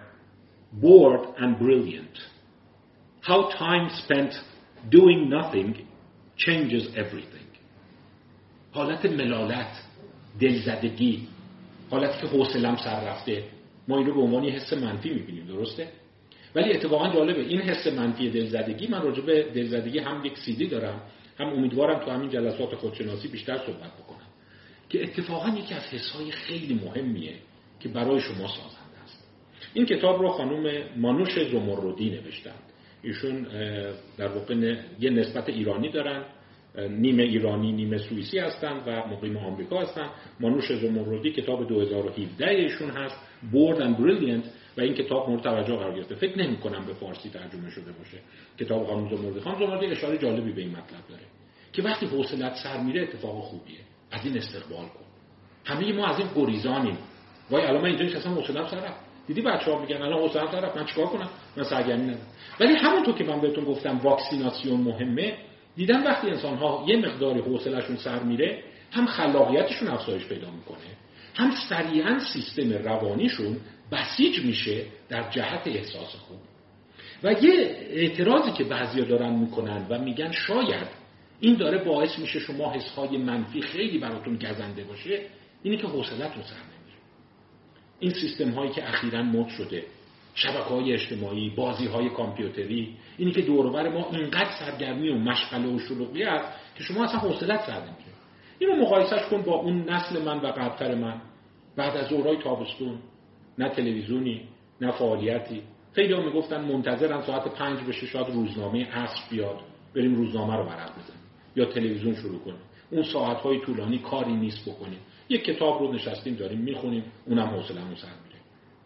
Bored and Brilliant: How time spent doing nothing changes everything. حالت ملالت، دلزدگی، حالتی که حوصله‌ام سر رفته، ما این رو به عنوان یه حس منفی می‌بینیم، درسته؟ ولی اتفاقا جالبه این حس منفی دلزدگی، من راجع به دلزدگی هم یک CD دارم، هم امیدوارم تو همین جلسات خودشناسی بیشتر صحبت بکنم که اتفاقا یکی از حس‌های خیلی مهمیه که برای شما سازنده است. این کتاب رو خانم مانوش زمردی نوشتن. ایشون در واقع یه نسبت ایرانی دارن، نیمه ایرانی نیمه سوئیسی هستن و مقیم آمریکا هستن. مانوش زمردی کتاب 2017 ایشون هست، Bored and Brilliant، و این کتاب مورد توجه قرار گرفته. فکر نمی کنم به فارسی ترجمه شده باشه کتاب خانم زمردی. خانم زمردی اشاره جالبی به این مطلب داره که وقتی حوصله‌ات سر میره اتفاق خوبیه، از این استقبال کن. همه ما از این گریزانیم. وای الان من اینجا نشستم حوصله‌ام سر رفت. دیدی بچه‌ها میگن الان حوصله‌ام سر رفت، من چیکار کنم؟ من سرگرمی ندارم. ولی همونطور که من بهتون گفتم واکسیناسیون مهمه، دیدن وقتی انسان‌ها یه مقداری حوصله‌شون سر میره، هم خلاقیتشون افزایش پیدا میکنه، هم سریعاً سیستم روانیشون بسیج میشه در جهت احساس خوب. و یه اعتراضی که بعضیا دارن میکنن و میگن شاید این داره باعث میشه شما حس‌های منفی خیلی براتون گزنده باشه، اینی که حوصله‌تون سر نمیره. این سیستم هایی که اخیراً مد شده، شبکه‌های اجتماعی، بازی‌های کامپیوتری، اینی که دور و بر ما اینقدر سرگرمی و مشغله و شلوغی است که شما اصلا حوصله‌ت سر نمیره. اینو مقایسهش کن با اون نسل من و قبل‌تر من. بعد از ظهرهای تابستون نه تلویزیونی، نه فعالیتی. خیلی‌ها میگفتن منتظرن ساعت 5 بشه شاید روزنامه عصر بیاد بریم روزنامه رو ورق بزنیم یا تلویزیون شروع کنیم. اون ساعت‌های طولانی کاری نیست بکنیم. یک کتاب رو نشستیم داریم میخونیم، اونم حوصله‌مون سر میره.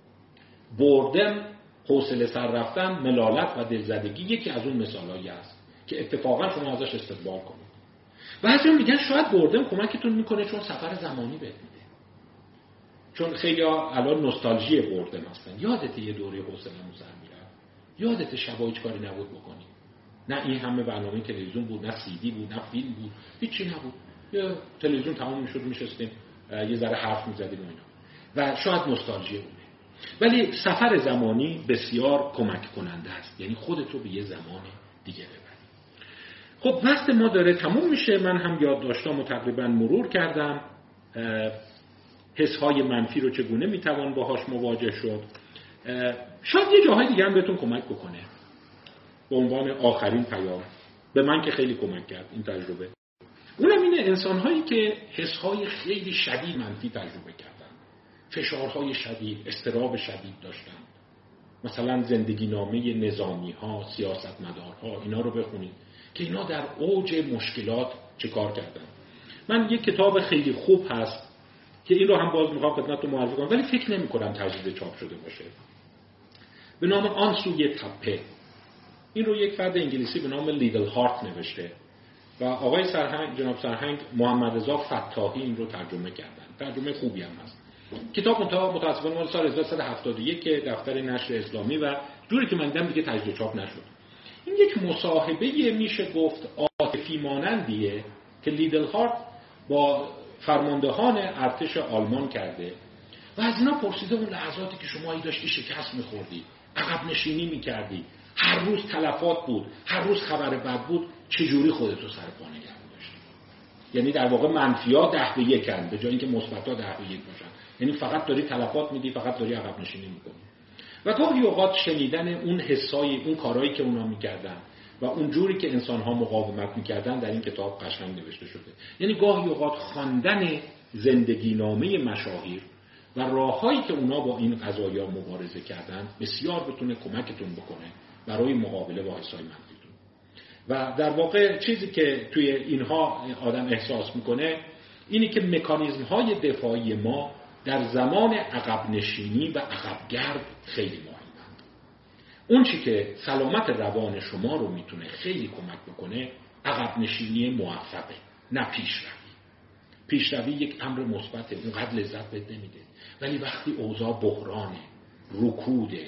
بردن، حوصله سر رفتن، ملالت و دلزدگی یکی از اون مثالایی است که اتفاقا شما ازش استقبال کنید. بعضی میگن شاید بردن کمکتون میکنه چون سفر زمانی بهت میده. چون خیلی الان نوستالژی بردن هستن. یادت یه دوره حوصله‌مون سر میره؟ یادت شبا هیچ کاری نبود بکنی؟ نه این همه برنامه تلویزیون بود، نه سی دی بود، نه فیلم بود، هیچی نبود. یا تلویزیون تمام میشد میشستیم یه ذره حرف میزدیم و اینا. و شاید نوستالژی بوده. ولی سفر زمانی بسیار کمک کننده است. یعنی خودت رو به یه زمان دیگه ببری. خب وقت ما داره تموم میشه. من هم یادداشتامو تقریبا مرور کردم. حس‌های منفی رو چگونه میتوان باهاش مواجه شد. شاید یه جاهای دیگه هم بهتون کمک بکنه. به عنوان آخرین پیام، به من که خیلی کمک کرد این تجربه، اونم اینه انسان‌هایی که حس‌های خیلی شدید منفی تجربه کردن، فشارهای شدید، اضطراب شدید داشتن. مثلا زندگی نامه نظامی‌ها، سیاستمدارها، اینا رو بخونید که اینا در اوج مشکلات چه کار کردن. من یک کتاب خیلی خوب هست که این رو هم باز میخوام خدمتتون معرفی کنم ولی فکر نمی‌کنم تجدید چاپ شده باشه. به نام آن سوی تپه. این رو یک فرد انگلیسی به نام لیدل هارت نوشته و آقای سرهنگ، جناب سرهنگ محمد رضا فتاحی این رو ترجمه کردن. ترجمه خوبی هم هست. کتاب متأسفانه مال سال 1371 که دفتر نشر اسلامی و جوری که من دیدم دیگه تجدید چاپ نشد. این یک مصاحبه میشه گفت عاطفی مانندیه که لیدل هارت با فرماندهان ارتش آلمان کرده و از اینا پرسیده اون لحظاتی که شما داشتی شکست می‌خوردی، عقب نشینی می‌کردی، هر روز تلفات بود، هر روز خبر بد بود، چجوری خودتو سر پا نگه داشتی؟ یعنی در واقع منفی‌ها 10-1 به جای اینکه مثبت‌ها 10-1 باشن. یعنی فقط داری تلفات میدی، فقط داری عقب نشینی می‌کنی. و گاهی اوقات شنیدن اون حسای، اون کارهایی که اونا می‌کردن و اون جوری که انسان‌ها مقاومت می‌کردن در این کتاب قشنگ نوشته شده. یعنی گاهی اوقات خواندن زندگی نامه مشاهیر و راههایی که اونا با این قضایا مبارزه کردن بسیار بتونه کمکتون بکنه برای مقابله با حسای منفیتون. و در واقع چیزی که توی اینها آدم احساس میکنه اینی که مکانیزم‌های دفاعی ما در زمان عقب نشینی و عقب گرد خیلی مهمند. اون چی که سلامت روان شما رو میتونه خیلی کمک بکنه عقب نشینی موفقه، نه پیشروی. پیشروی یک امر مثبته، اونقدر لذت بهت نمیده. ولی وقتی اوضاع بحرانه، رکوده،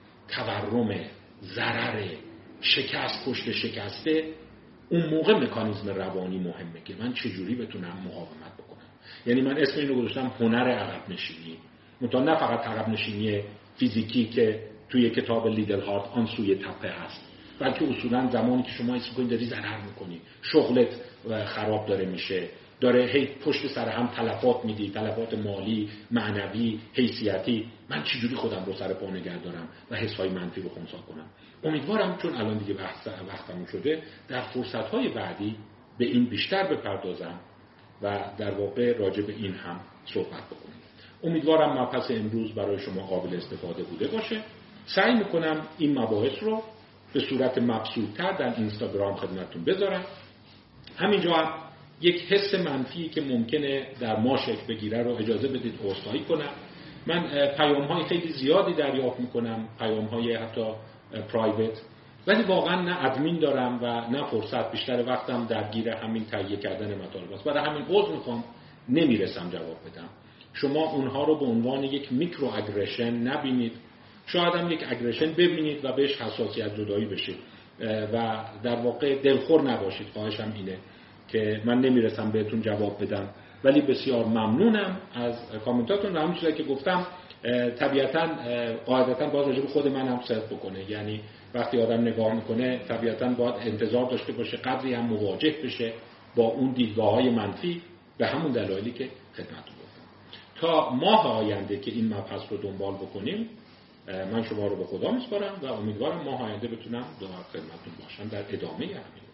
تورمه، ضرره، شکست پشت شکسته، اون موقع مکانیزم روانی مهمه که من چجوری بتونم مقاومت بکنم. یعنی من اسم اینو گذاشتم هنر عقب نشینی. منتها نه فقط عقب نشینی فیزیکی که توی کتاب لیدل هارت آن سوی تپه هست، بلکه اصولا زمانی که شما حس می‌کنید داری ضرر می‌کنی، شغلت خراب داره میشه، داره هی پشت سر هم تلفات میدی، تلفات مالی، معنوی، حیثیتی، من چجوری خودم رو سر پا نگه دارم و حسای منفی رو خنثی کنم. امیدوارم چون الان دیگه وقتمون شده در فرصت‌های بعدی به این بیشتر بپردازم و در واقع راجع به این هم صحبت بکنیم. امیدوارم مبحث امروز برای شما قابل استفاده بوده باشه. سعی میکنم این مباحث رو به صورت مبسوط‌تر در اینستاگرام خدمتتون بذارم. همینجا هم یک حس منفی که ممکنه در ما شکل بگیره رو اجازه بدید عذرخواهی کنم. من پیام‌های خیلی زیادی دریافت میکنم، پیام‌های حتی پرایوت، ولی واقعا نه ادمین دارم و نه فرصت. بیشتر وقتم درگیر همین تهیه کردن مطالب است. برای همین عذر میخوام نمیرسم جواب بدم. شما اونها رو به عنوان یک میکرو اگریشن نبینید، شاید هم یک اگریشن ببینید و بهش حساسیت زدایی بشید و در واقع دلخور نباشید. خواهشم اینه که من نمیرسم بهتون جواب بدم، ولی بسیار ممنونم از کامنتاتون و همین چیزی که گفتم طبیعتاً قاعدتاً باز راجع به خود منم صحبت بکنه. یعنی وقتی آدم نگاه میکنه طبیعتاً باید انتظار داشته باشه قدری هم مواجه بشه با اون دیدگاه‌های منفی به همون دلایلی که خدمتتون گفتم. تا ماه آینده که این مبحث رو دنبال بکنیم من شما رو به خدا میسپارم و امیدوارم ماه آینده بتونم در خدمتتون باشم در ادامه همین.